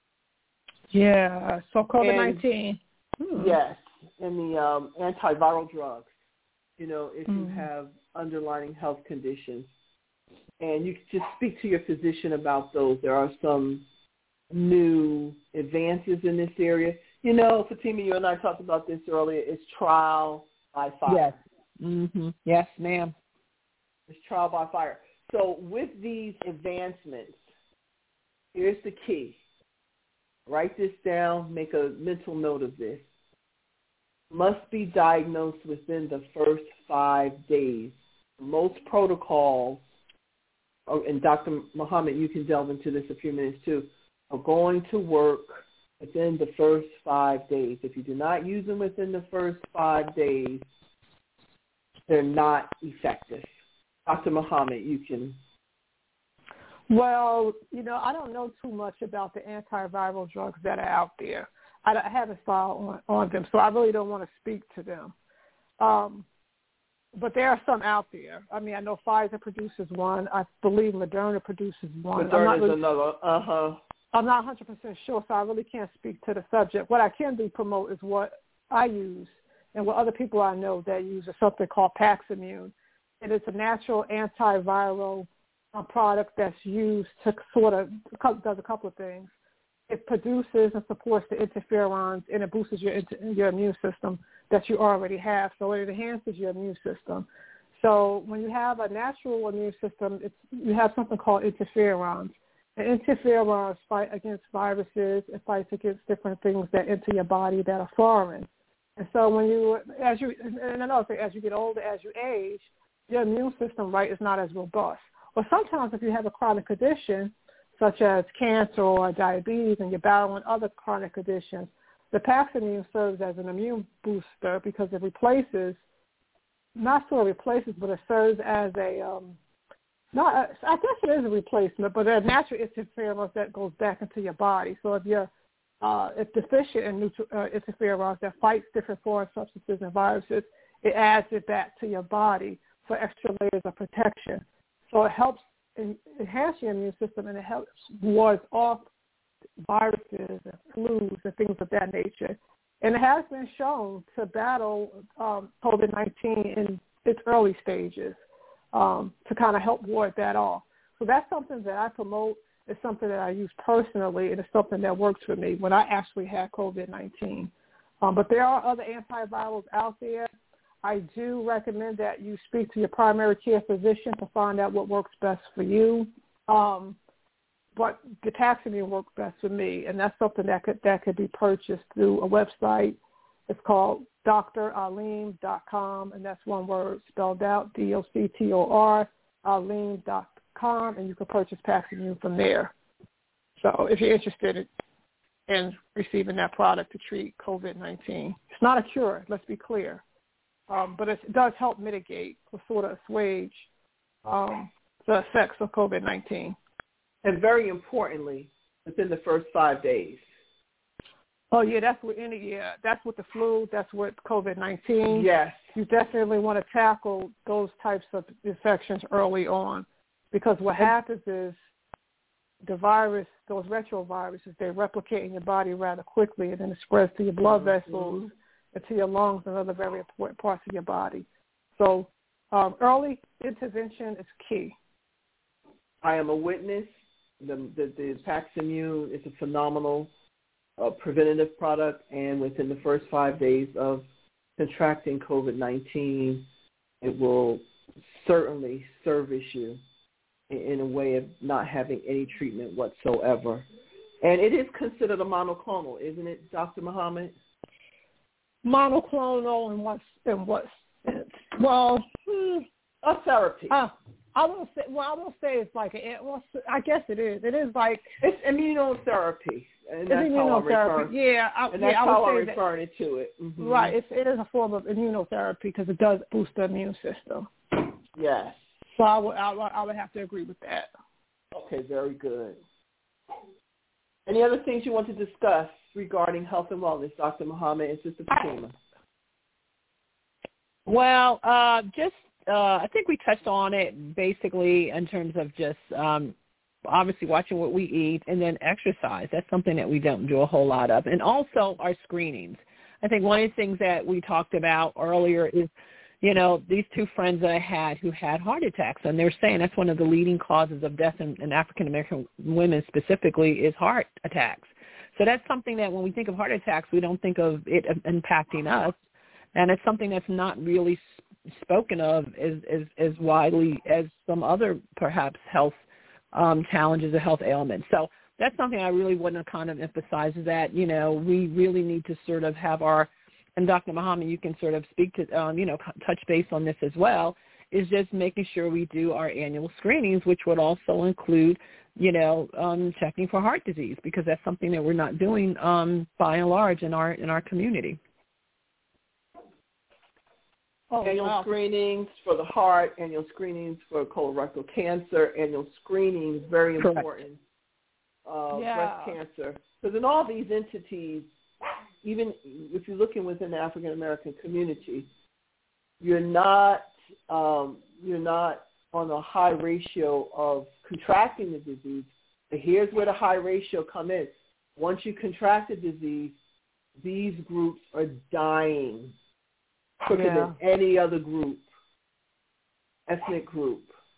Yeah, so COVID nineteen. Hmm. Yes, and the um, antiviral drugs. You know, if mm. you have underlying health conditions. And you can just speak to your physician about those. There are some new advances in this area. You know, Fatima, you and I talked about this earlier. It's trial by fire. Yes. Mm-hmm. Yes, ma'am. It's trial by fire. So with these advancements, here's the key. Write this down. Make a mental note of this. Must be diagnosed within the first five days. Most protocols, and Doctor Muhammad, you can delve into this a few minutes too, are going to work within the first five days. If you do not use them within the first five days, they're not effective. Doctor Muhammad, you can. Well, you know, I don't know too much about the antiviral drugs that are out there. I, I haven't filed on, on them, so I really don't want to speak to them. Um, but there are some out there. I mean, I know Pfizer produces one. I believe Moderna produces one. Moderna is really, another. Uh-huh. I'm not one hundred percent sure, so I really can't speak to the subject. What I can do promote is what I use and what other people I know that use is something called Paximune. It is a natural antiviral uh, product that's used to sort of, does a couple of things. It produces and supports the interferons, and it boosts your your immune system that you already have. So it enhances your immune system. So when you have a natural immune system, it's, you have something called interferons. And interferons fight against viruses. It fights against different things that enter your body that are foreign. And so when you, as you, and another thing, as you get older, as you age, your immune system, right, is not as robust. Or sometimes if you have a chronic condition, such as cancer or diabetes, and you're battling other chronic conditions, the Paximune serves as an immune booster because it replaces, not sort of replaces, but it serves as a, um, not, a, I guess it is a replacement, but a natural interferons that goes back into your body. So if you're uh, if deficient in neutral, uh, interferons that fights different foreign substances and viruses, it adds it back to your body for extra layers of protection. So it helps enhance your immune system, and it helps ward off viruses and flus and things of that nature. And it has been shown to battle um, COVID nineteen in its early stages um, to kind of help ward that off. So that's something that I promote. It's something that I use personally, and it's something that works for me when I actually had COVID nineteen. Um, but there are other antivirals out there. I do recommend that you speak to your primary care physician to find out what works best for you. Um, but the Paximune works best for me, and that's something that could that could be purchased through a website. It's called D R Aleem dot com, and that's one word spelled out, D O C T O R, Aleem dot com, and you can purchase Paximune from there. So if you're interested in receiving that product to treat COVID nineteen. It's not a cure, let's be clear. Um, but it does help mitigate or sort of assuage um, the effects of COVID nineteen. And very importantly, within the first five days. Oh, yeah, that's with any, yeah, that's with the flu, that's with COVID nineteen. Yes. You definitely want to tackle those types of infections early on, because what happens is the virus, those retroviruses, they replicate in your body rather quickly, and then it spreads to your blood vessels, mm-hmm. to your lungs, and other very important parts of your body. So um, early intervention is key. I am a witness. The, the, the Paximune is a phenomenal uh, preventative product, and within the first five days of contracting COVID nineteen, it will certainly service you in, in a way of not having any treatment whatsoever. And it is considered a monoclonal, isn't it, Doctor Muhammad? Monoclonal in what in what sense? Well, hmm, a therapy. Uh, I won't say. Well, I won't say it's like a. Well, I guess it is. It is like it's immunotherapy, and that's it's how I'm immunotherapy. referring. Yeah, I, and that's yeah, I how would I'm say referring that, to it. Mm-hmm. Right. It's, it is a form of immunotherapy because it does boost the immune system. Yes. So I would. I, I would have to agree with that. Okay. Very good. Any other things you want to discuss regarding health and wellness, Doctor Muhammad and Sister Fatima? Well, uh, just uh, I think we touched on it basically in terms of just um, obviously watching what we eat and then exercise. That's something that we don't do a whole lot of. And also our screenings. I think one of the things that we talked about earlier is, you know, these two friends that I had who had heart attacks, and they're saying that's one of the leading causes of death in, in African-American women specifically is heart attacks. So that's something that when we think of heart attacks, we don't think of it impacting us, and it's something that's not really spoken of as, as, as widely as some other perhaps health um, challenges or health ailments. So that's something I really want to kind of emphasize, is that, you know, we really need to sort of have our, and Doctor Muhammad, you can sort of speak to, um, you know, touch base on this as well, is just making sure we do our annual screenings, which would also include, you know, um, checking for heart disease, because that's something that we're not doing um, by and large in our in our community. Oh, annual wow. screenings for the heart, annual screenings for colorectal cancer, annual screenings, very important. Uh, yeah. Breast cancer. Because in all these entities, even if you're looking within the African American community, you're not um, you're not on a high ratio of contracting the disease. But here's where the high ratio come in. Once you contract the disease, these groups are dying quicker yeah. than any other group, ethnic group.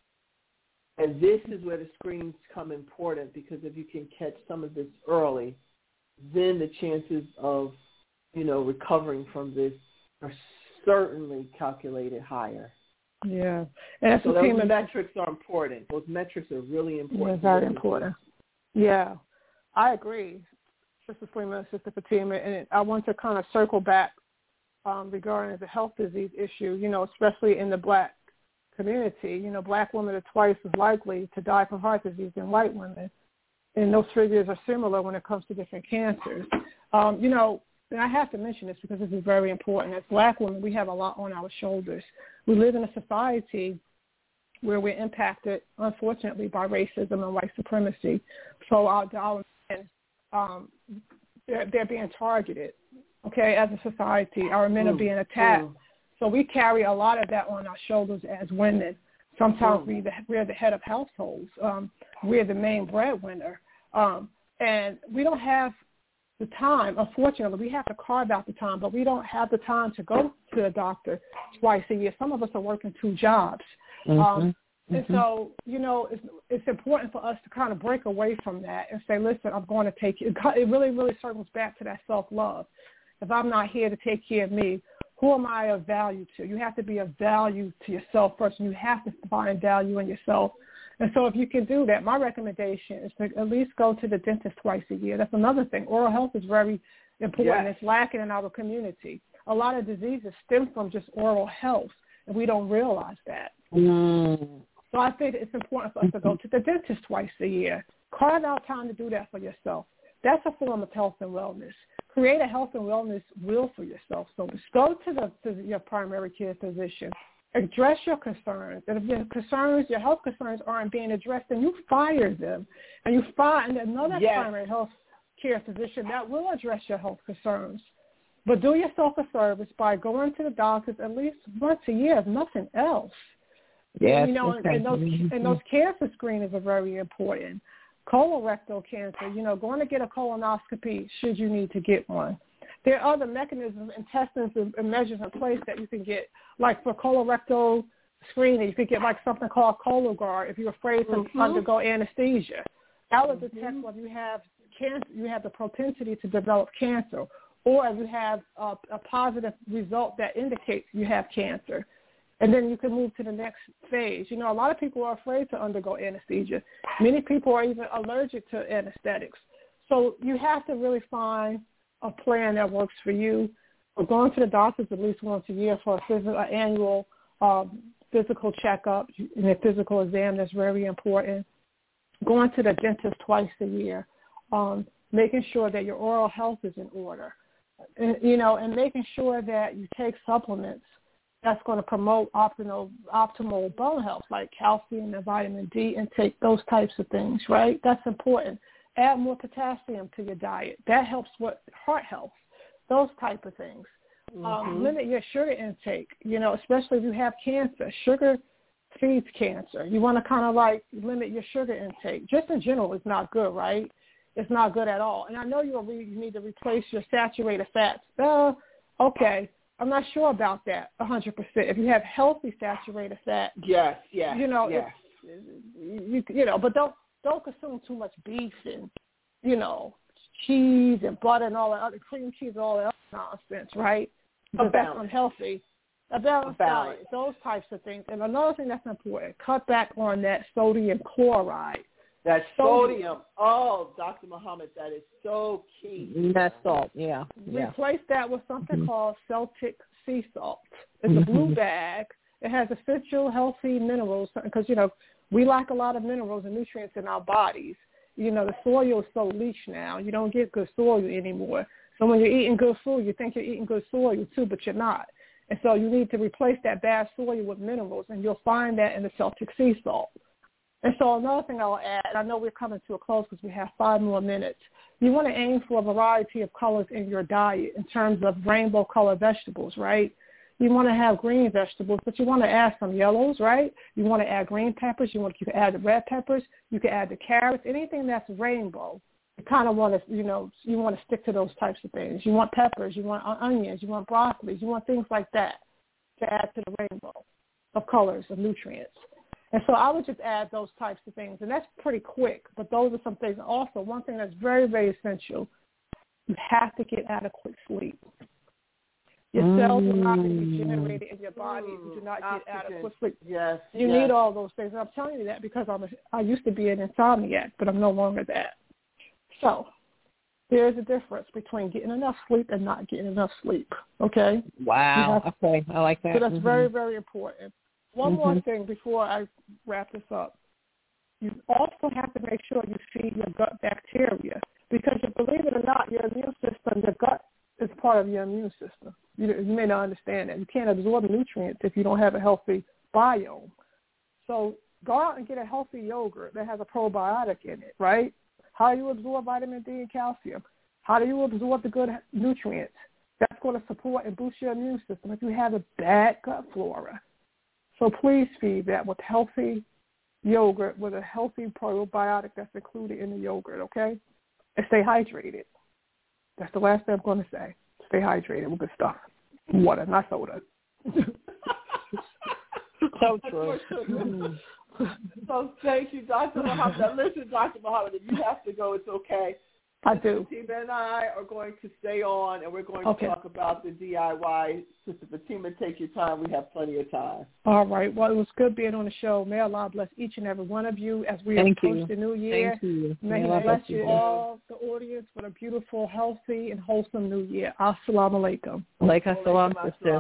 And this is where the screens come important, because if you can catch some of this early, then the chances of, you know, recovering from this are certainly calculated higher. Yeah. And so those metrics are important. Those metrics are really important. Yeah, very important. Yeah, I agree, Sister Freeman, Sister Fatima, and I want to kind of circle back um, regarding the health disease issue, you know, especially in the black community. You know, black women are twice as likely to die from heart disease than white women. And those figures are similar when it comes to different cancers. Um, you know, and I have to mention this because this is very important. As black women, we have a lot on our shoulders. We live in a society where we're impacted, unfortunately, by racism and white supremacy. So our, our men, um, they're, they're being targeted, okay, as a society. Our men mm. are being attacked. Mm. So we carry a lot of that on our shoulders as women. Sometimes mm. we the, we're the head of households. Um, we're the main breadwinner. Um, and we don't have the time, unfortunately. We have to carve out the time, but we don't have the time to go to the doctor twice a year. Some of us are working two jobs. Mm-hmm. Um, and mm-hmm. so, you know, it's, it's important for us to kind of break away from that and say, listen, I'm going to take it. It really, really circles back to that self-love. If I'm not here to take care of me, who am I of value to? You have to be of value to yourself first, and you have to find value in yourself. And so if you can do that, my recommendation is to at least go to the dentist twice a year. That's another thing. Oral health is very important. Yes. It's lacking in our community. A lot of diseases stem from just oral health, and we don't realize that. Mm. So I think it's important for us to go to the dentist twice a year. Carve out time to do that for yourself. That's a form of health and wellness. Create a health and wellness wheel for yourself. So go to, the, to your primary care physician. Address your concerns. And if your concerns, your health concerns aren't being addressed, then you fire them. And you find another yes. primary health care physician that will address your health concerns. But do yourself a service by going to the doctors at least once a year, if nothing else. Yes, you know, okay. and, and those and those cancer screenings are very important. Colorectal cancer, you know, going to get a colonoscopy should you need to get one. There are other mechanisms and testings and measures in place that you can get, like for colorectal screening, you could get like something called Cologuard if you're afraid to mm-hmm. undergo anesthesia. That would detect mm-hmm. whether you have cancer, you have the propensity to develop cancer, or if you have a, a positive result that indicates you have cancer. And then you can move to the next phase. You know, a lot of people are afraid to undergo anesthesia. Many people are even allergic to anesthetics. So you have to really find a plan that works for you. We're going to the doctors at least once a year for a physical, an annual um, physical checkup and a physical exam. That's very important. Going to the dentist twice a year, um, making sure that your oral health is in order, and, you know, and making sure that you take supplements that's going to promote optimal, optimal bone health, like calcium and vitamin D intake, those types of things, right? That's important. Add more potassium to your diet. That helps with heart health, those type of things. Mm-hmm. Um, limit your sugar intake, you know, especially if you have cancer. Sugar feeds cancer. You want to kind of like limit your sugar intake. Just in general, it's not good, right? It's not good at all. And I know you'll re- you need to replace your saturated fats. Uh, okay. I'm not sure about that one hundred percent. If you have healthy saturated fat, yes, yes, you know, yes. you you know, but don't don't consume too much beef and you know cheese and butter and all that other cream cheese and all that other nonsense, right? Because that's unhealthy. A balanced diet, those types of things. And another thing that's important: cut back on that sodium chloride. That sodium. sodium. Oh, Doctor Muhammad, that is so key. That's salt, yeah. Replace yeah. that with something mm-hmm. called Celtic sea salt. It's mm-hmm. a blue bag. It has essential healthy minerals because, you know, we lack a lot of minerals and nutrients in our bodies. You know, the soil is so leached now. You don't get good soil anymore. So when you're eating good soil, you think you're eating good soil too, but you're not. And so you need to replace that bad soil with minerals, and you'll find that in the Celtic sea salt. And so another thing I'll add, and I know we're coming to a close because we have five more minutes, you want to aim for a variety of colors in your diet in terms of rainbow color vegetables, right? You want to have green vegetables, but you want to add some yellows, right? You want to add green peppers. You want you can add the red peppers. You can add the carrots, anything that's rainbow. You kind of want to, you know, you want to stick to those types of things. You want peppers. You want onions. You want broccoli. You want things like that to add to the rainbow of colors, of nutrients. And so I would just add those types of things. And that's pretty quick, but those are some things. Also, one thing that's very, very essential, you have to get adequate sleep. Your mm. cells will not be regenerated in your body if you do not get Oxygen. adequate sleep. Yes, you yes. need all those things. And I'm telling you that because I'm a, I used to be an insomniac, but I'm no longer that. So there's a difference between getting enough sleep and not getting enough sleep, okay? Wow. Have, okay, I like that. So that's mm-hmm. very, very important. One mm-hmm. more thing before I wrap this up. You also have to make sure you feed your gut bacteria because, you believe it or not, your immune system, the gut is part of your immune system. You, you may not understand that. You can't absorb nutrients if you don't have a healthy biome. So go out and get a healthy yogurt that has a probiotic in it, right? How do you absorb vitamin D and calcium? How do you absorb the good nutrients? That's going to support and boost your immune system if you have a bad gut flora. So please feed that with healthy yogurt with a healthy probiotic that's included in the yogurt, okay? And stay hydrated. That's the last thing I'm going to say. Stay hydrated with good stuff. Water, not soda. So true. So thank you, Doctor Muhammad. Now listen, Doctor Muhammad, if you have to go, it's okay. I do. Fatima and I are going to stay on, and we're going okay. to talk about the D I Y. Sister Fatima, take your time. We have plenty of time. All right. Well, it was good being on the show. May Allah bless each and every one of you as we Thank approach you. the new year. Thank you. May He bless you all, the audience, with a beautiful, healthy, and wholesome new year. Assalamu alaikum. Alaikum assalam, sister.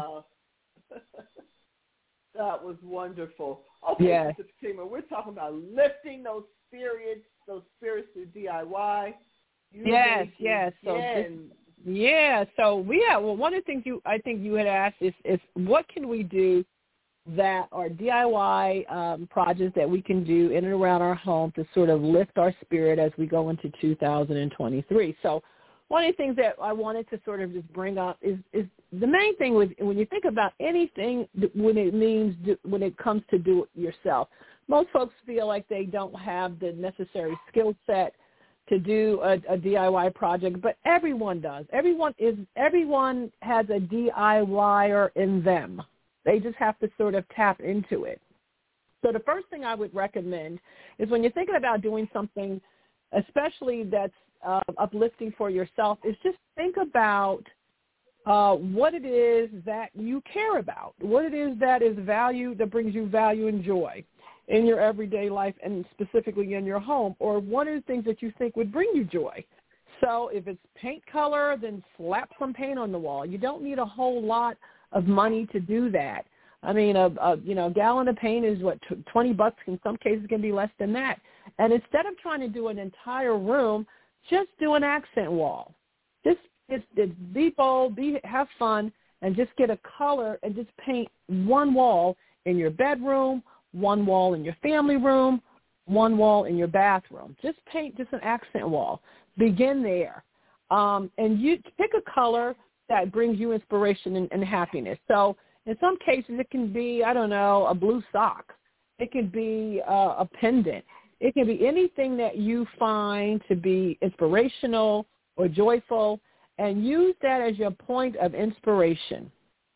That was wonderful. Okay, yes. Sister Fatima, we're talking about lifting those spirits, those spirits through D I Y. You yes, yes. So this, yeah, so we have, well, one of the things you I think you had asked is, is what can we do that are D I Y um, projects that we can do in and around our home to sort of lift our spirit as we go into two thousand twenty-three. So one of the things that I wanted to sort of just bring up is, is the main thing with when you think about anything when it means do, when it comes to do it yourself. Most folks feel like they don't have the necessary skill set to do a, a D I Y project, but everyone does. Everyone is. Everyone has a DIYer in them. They just have to sort of tap into it. So the first thing I would recommend is when you're thinking about doing something, especially that's uh, uplifting for yourself, is just think about uh, what it is that you care about, what it is that is value, that brings you value and joy in your everyday life and specifically in your home, or one of the things that you think would bring you joy. So if it's paint color, then slap some paint on the wall. You don't need a whole lot of money to do that. I mean, a, a you know, gallon of paint is what, twenty bucks. In some cases, can be less than that. And instead of trying to do an entire room, just do an accent wall. Just, just, just be bold, be have fun, and just get a color and just paint one wall in your bedroom, one wall in your family room, one wall in your bathroom. Just paint just an accent wall. Begin there. Um, and you pick a color that brings you inspiration and, and happiness. So in some cases it can be, I don't know, a blue sock. It could be uh, a pendant. It can be anything that you find to be inspirational or joyful, and use that as your point of inspiration.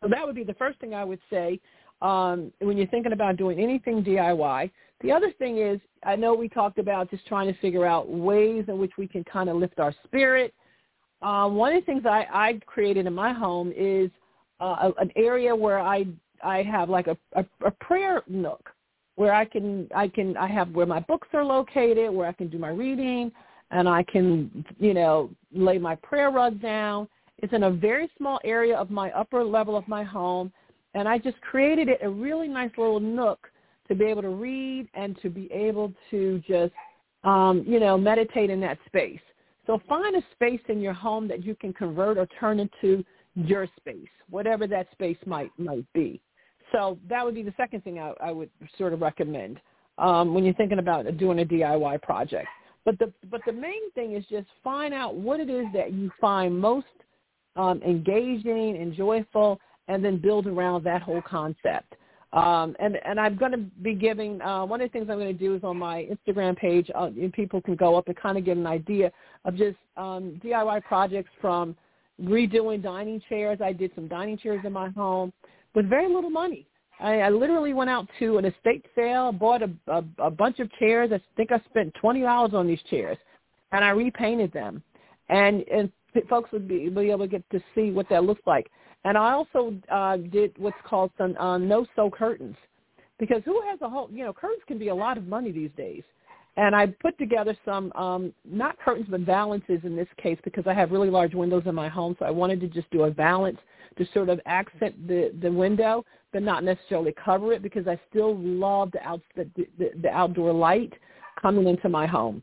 So that would be the first thing I would say um, when you're thinking about doing anything D I Y. The other thing is, I know we talked about just trying to figure out ways in which we can kind of lift our spirit. Um, one of the things I, I created in my home is uh, a, an area where I I have like a, a, a prayer nook where I can I can I have where my books are located, where I can do my reading, and I can you know lay my prayer rug down. It's in a very small area of my upper level of my home, and I just created it a really nice little nook to be able to read and to be able to just um, you know meditate in that space. So find a space in your home that you can convert or turn into your space, whatever that space might might be. So that would be the second thing I, I would sort of recommend um, when you're thinking about doing a D I Y project. But the but the main thing is just find out what it is that you find most um, engaging and joyful, and then build around that whole concept. Um, and, and I'm going to be giving, uh, one of the things I'm going to do is on my Instagram page, uh, and people can go up and kind of get an idea of just um, D I Y projects from redoing dining chairs. I did some dining chairs in my home with very little money. I, I literally went out to an estate sale, bought a, a, a bunch of chairs. I think I spent twenty dollars on these chairs, and I repainted them. And, and folks would be, be able to get to see what that looks like. And I also uh, did what's called some uh, no-sew curtains, because who has a whole, you know, curtains can be a lot of money these days. And I put together some, um, not curtains, but valances in this case, because I have really large windows in my home, so I wanted to just do a valance to sort of accent the, the window, but not necessarily cover it, because I still love the, out, the, the, the outdoor light coming into my home.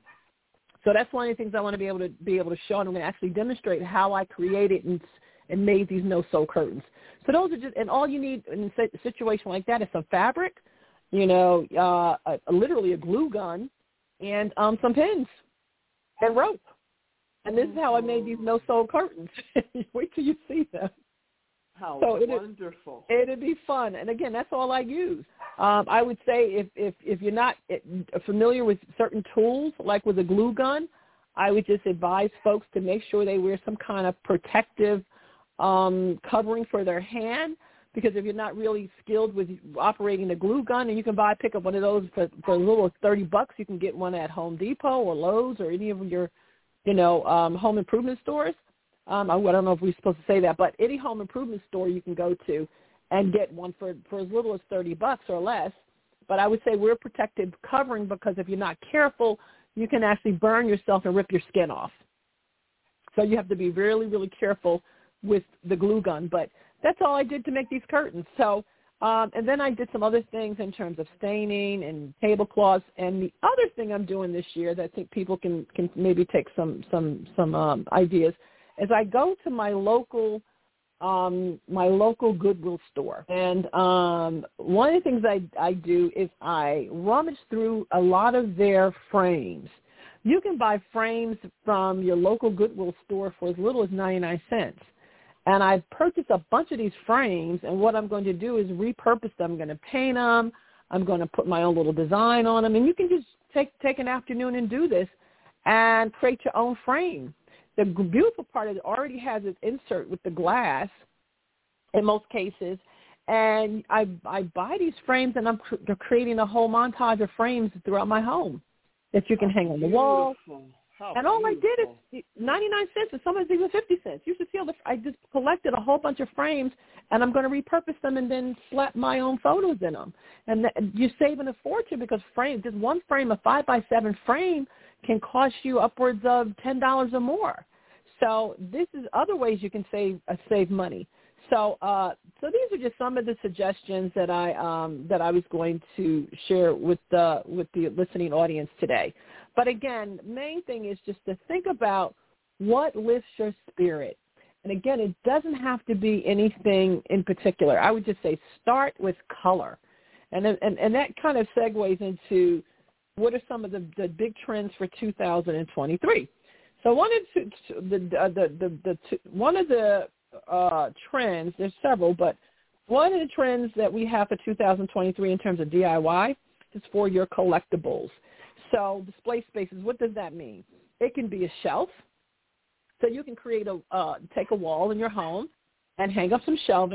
So that's one of the things I want to be able to be able to show, and I'm going to actually demonstrate how I created and and made these no-sew curtains. So those are just, and all you need in a situation like that is some fabric, you know, uh, a, a, literally a glue gun, and um, some pins and rope. And this is how I made these no-sew curtains. Wait till you see them. How so wonderful. It, it'd be fun. And, again, that's all I use. Um, I would say if, if, if you're not familiar with certain tools, like with a glue gun, I would just advise folks to make sure they wear some kind of protective Um, covering for their hand, because if you're not really skilled with operating a glue gun, and you can buy, pick up one of those for, for as little as thirty bucks, you can get one at Home Depot or Lowe's or any of your, you know, um, home improvement stores. Um, I, I don't know if we're supposed to say that, but any home improvement store you can go to and get one for, for as little as thirty bucks or less. But I would say we're protected covering, because if you're not careful, you can actually burn yourself and rip your skin off. So you have to be really, really careful with the glue gun. But that's all I did to make these curtains. So, um, and then I did some other things in terms of staining and tablecloths. And the other thing I'm doing this year that I think people can, can maybe take some some some um, ideas is I go to my local um, my local Goodwill store. And um, one of the things I, I do is I rummage through a lot of their frames. You can buy frames from your local Goodwill store for as little as ninety-nine cents. And I've purchased a bunch of these frames, and what I'm going to do is repurpose them. I'm going to paint them. I'm going to put my own little design on them. And you can just take take an afternoon and do this and create your own frame. The beautiful part is it already has its insert with the glass in most cases. And I, I buy these frames, and I'm cr- creating a whole montage of frames throughout my home that you can How hang on the beautiful. wall. How and all beautiful. I did is ninety-nine cents, and sometimes even fifty cents. You should see all the, I just collected a whole bunch of frames, and I'm going to repurpose them and then slap my own photos in them. And that, you're saving a fortune, because frame, just one frame, a five by seven frame, can cost you upwards of ten dollars or more. So this is other ways you can save uh, save money. So uh, so these are just some of the suggestions that I um, that I was going to share with the with the listening audience today. But again, main thing is just to think about what lifts your spirit. And again, it doesn't have to be anything in particular. I would just say start with color. And and, and that kind of segues into what are some of the, the big trends for two thousand twenty-three. So one of the, the, the, the, the one of the uh, trends, there's several, but one of the trends that we have for two thousand twenty-three in terms of D I Y is for your collectibles. So display spaces, what does that mean? It can be a shelf. So you can create a, uh, take a wall in your home and hang up some shelving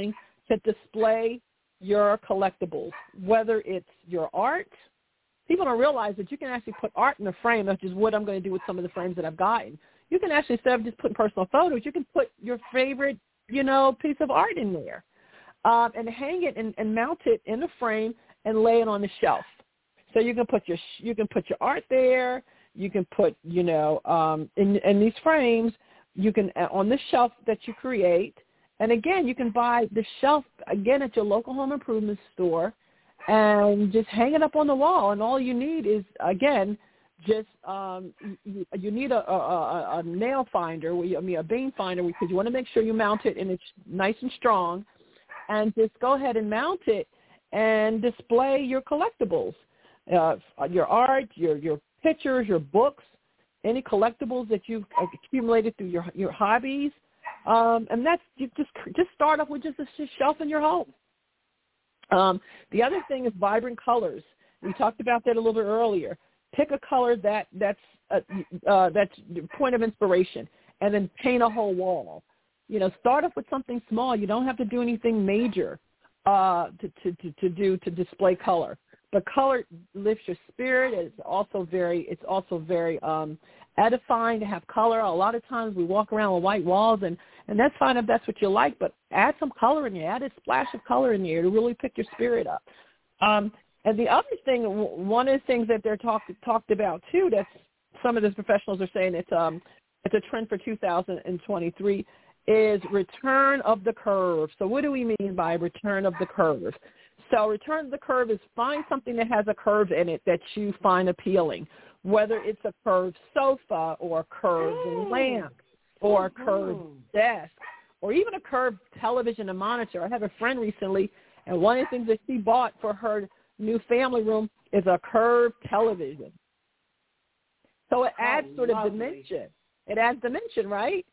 to display your collectibles, whether it's your art. People don't realize that you can actually put art in a frame, which is what I'm going to do with some of the frames that I've gotten. You can actually, instead of just putting personal photos, you can put your favorite, you know, piece of art in there um, and hang it and, and mount it in the frame and lay it on the shelf. So you can put your you can put your art there. You can put, you know, um, in, in these frames, you can on the shelf that you create. And again, you can buy the shelf again at your local home improvement store and just hang it up on the wall. And all you need is, again, just um, you, you need a, a, a nail finder, I mean a beam finder, because you want to make sure you mount it and it's nice and strong. And just go ahead and mount it and display your collectibles, uh, your art, your your pictures, your books, any collectibles that you've accumulated through your your hobbies. Um, and that's you just just start off with just a shelf in your home. Um, the other thing is vibrant colors. We talked about that a little bit earlier. Pick a color that that's uh, uh, that's your point of inspiration, and then paint a whole wall. You know, start off with something small. You don't have to do anything major uh, to, to, to, to do to display color. But color lifts your spirit. It's also very it's also very um, edifying to have color. A lot of times we walk around with white walls, and, and that's fine if that's what you like, but add some color in there. Add a splash of color in there to really pick your spirit up. Um, and the other thing, one of the things that they're talked talked about too, that's some of the professionals are saying it's um it's a trend for two thousand twenty-three, is return of the curve. So what do we mean by return of the curve? So return of the curve is find something that has a curve in it that you find appealing, whether it's a curved sofa or a curved mm. lamp or a curved mm. desk or even a curved television and monitor. I have a friend recently, and one of the things that she bought for her new family room is a curved television. So it adds oh, sort of lovely. dimension. It adds dimension, right?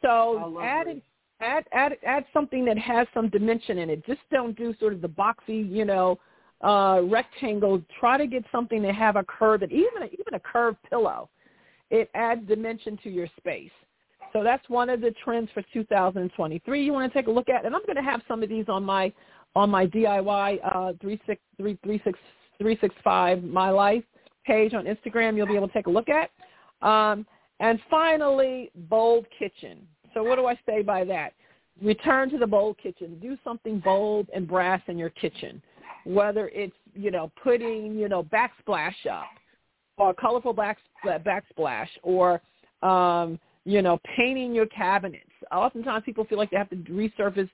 So add, add add add something that has some dimension in it. Just don't do sort of the boxy, you know, uh, rectangle. Try to get something that have a curve, and even even a curved pillow. It adds dimension to your space. So that's one of the trends for two thousand twenty-three. You want to take a look at, and I'm going to have some of these on my on my D I Y uh, three six three three six three six five My Life page on Instagram. You'll be able to take a look at. Um, and finally, bold kitchen. So what do I say by that? Return to the bold kitchen. Do something bold and brass in your kitchen, whether it's, you know, putting, you know, backsplash up or colorful back, backsplash or, um, you know, painting your cabinets. Oftentimes people feel like they have to resurface,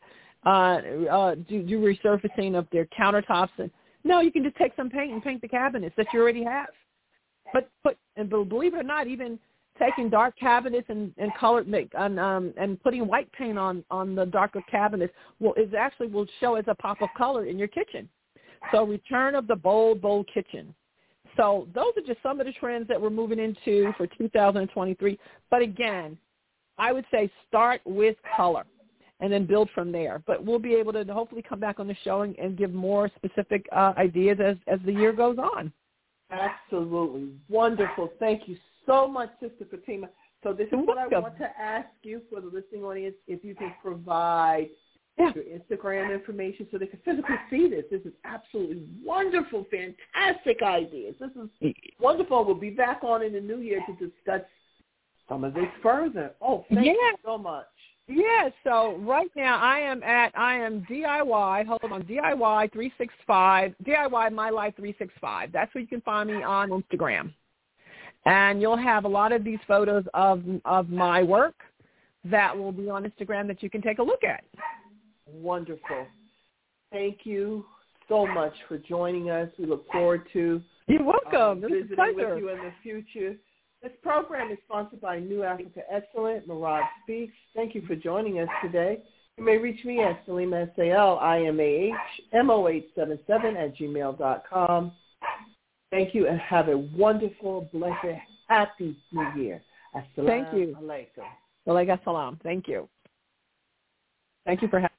uh, uh, do, do resurfacing of their countertops. And no, you can just take some paint and paint the cabinets that you already have. But, but and believe it or not, even taking dark cabinets and, and color make and, um, and putting white paint on, on the darker cabinets will is actually will show as a pop of color in your kitchen. So return of the bold, bold kitchen. So those are just some of the trends that we're moving into for two thousand twenty-three. But again, I would say start with color and then build from there. But we'll be able to hopefully come back on the show and, and give more specific uh, ideas as, as the year goes on. Absolutely. Wonderful. Thank you so much, Sister Fatima. So this is what I want to ask you for the listening audience, if you can provide yeah. your Instagram information so they can physically see this. This is absolutely wonderful, fantastic ideas. This is wonderful. We'll be back on in the new year to discuss some of this further. Oh, thank yeah. you so much. Yeah, so right now I am at, I am D I Y, hold on, D I Y three sixty-five, D I Y My Life three sixty-five. That's where you can find me on Instagram. And you'll have a lot of these photos of of my work that will be on Instagram that you can take a look at. Wonderful. Thank you so much for joining us. We look forward to You're welcome. Uh, visiting with you in the future. This program is sponsored by New Africa Excellent, Marad Speaks. Thank you for joining us today. You may reach me at Salima, S A L I M A H M O eight seven seven at gmail dot com. Thank you, and have a wonderful, blessed, happy New Year. Thank you. Alaikum. Walaikum salam. Thank you. Thank you for having me.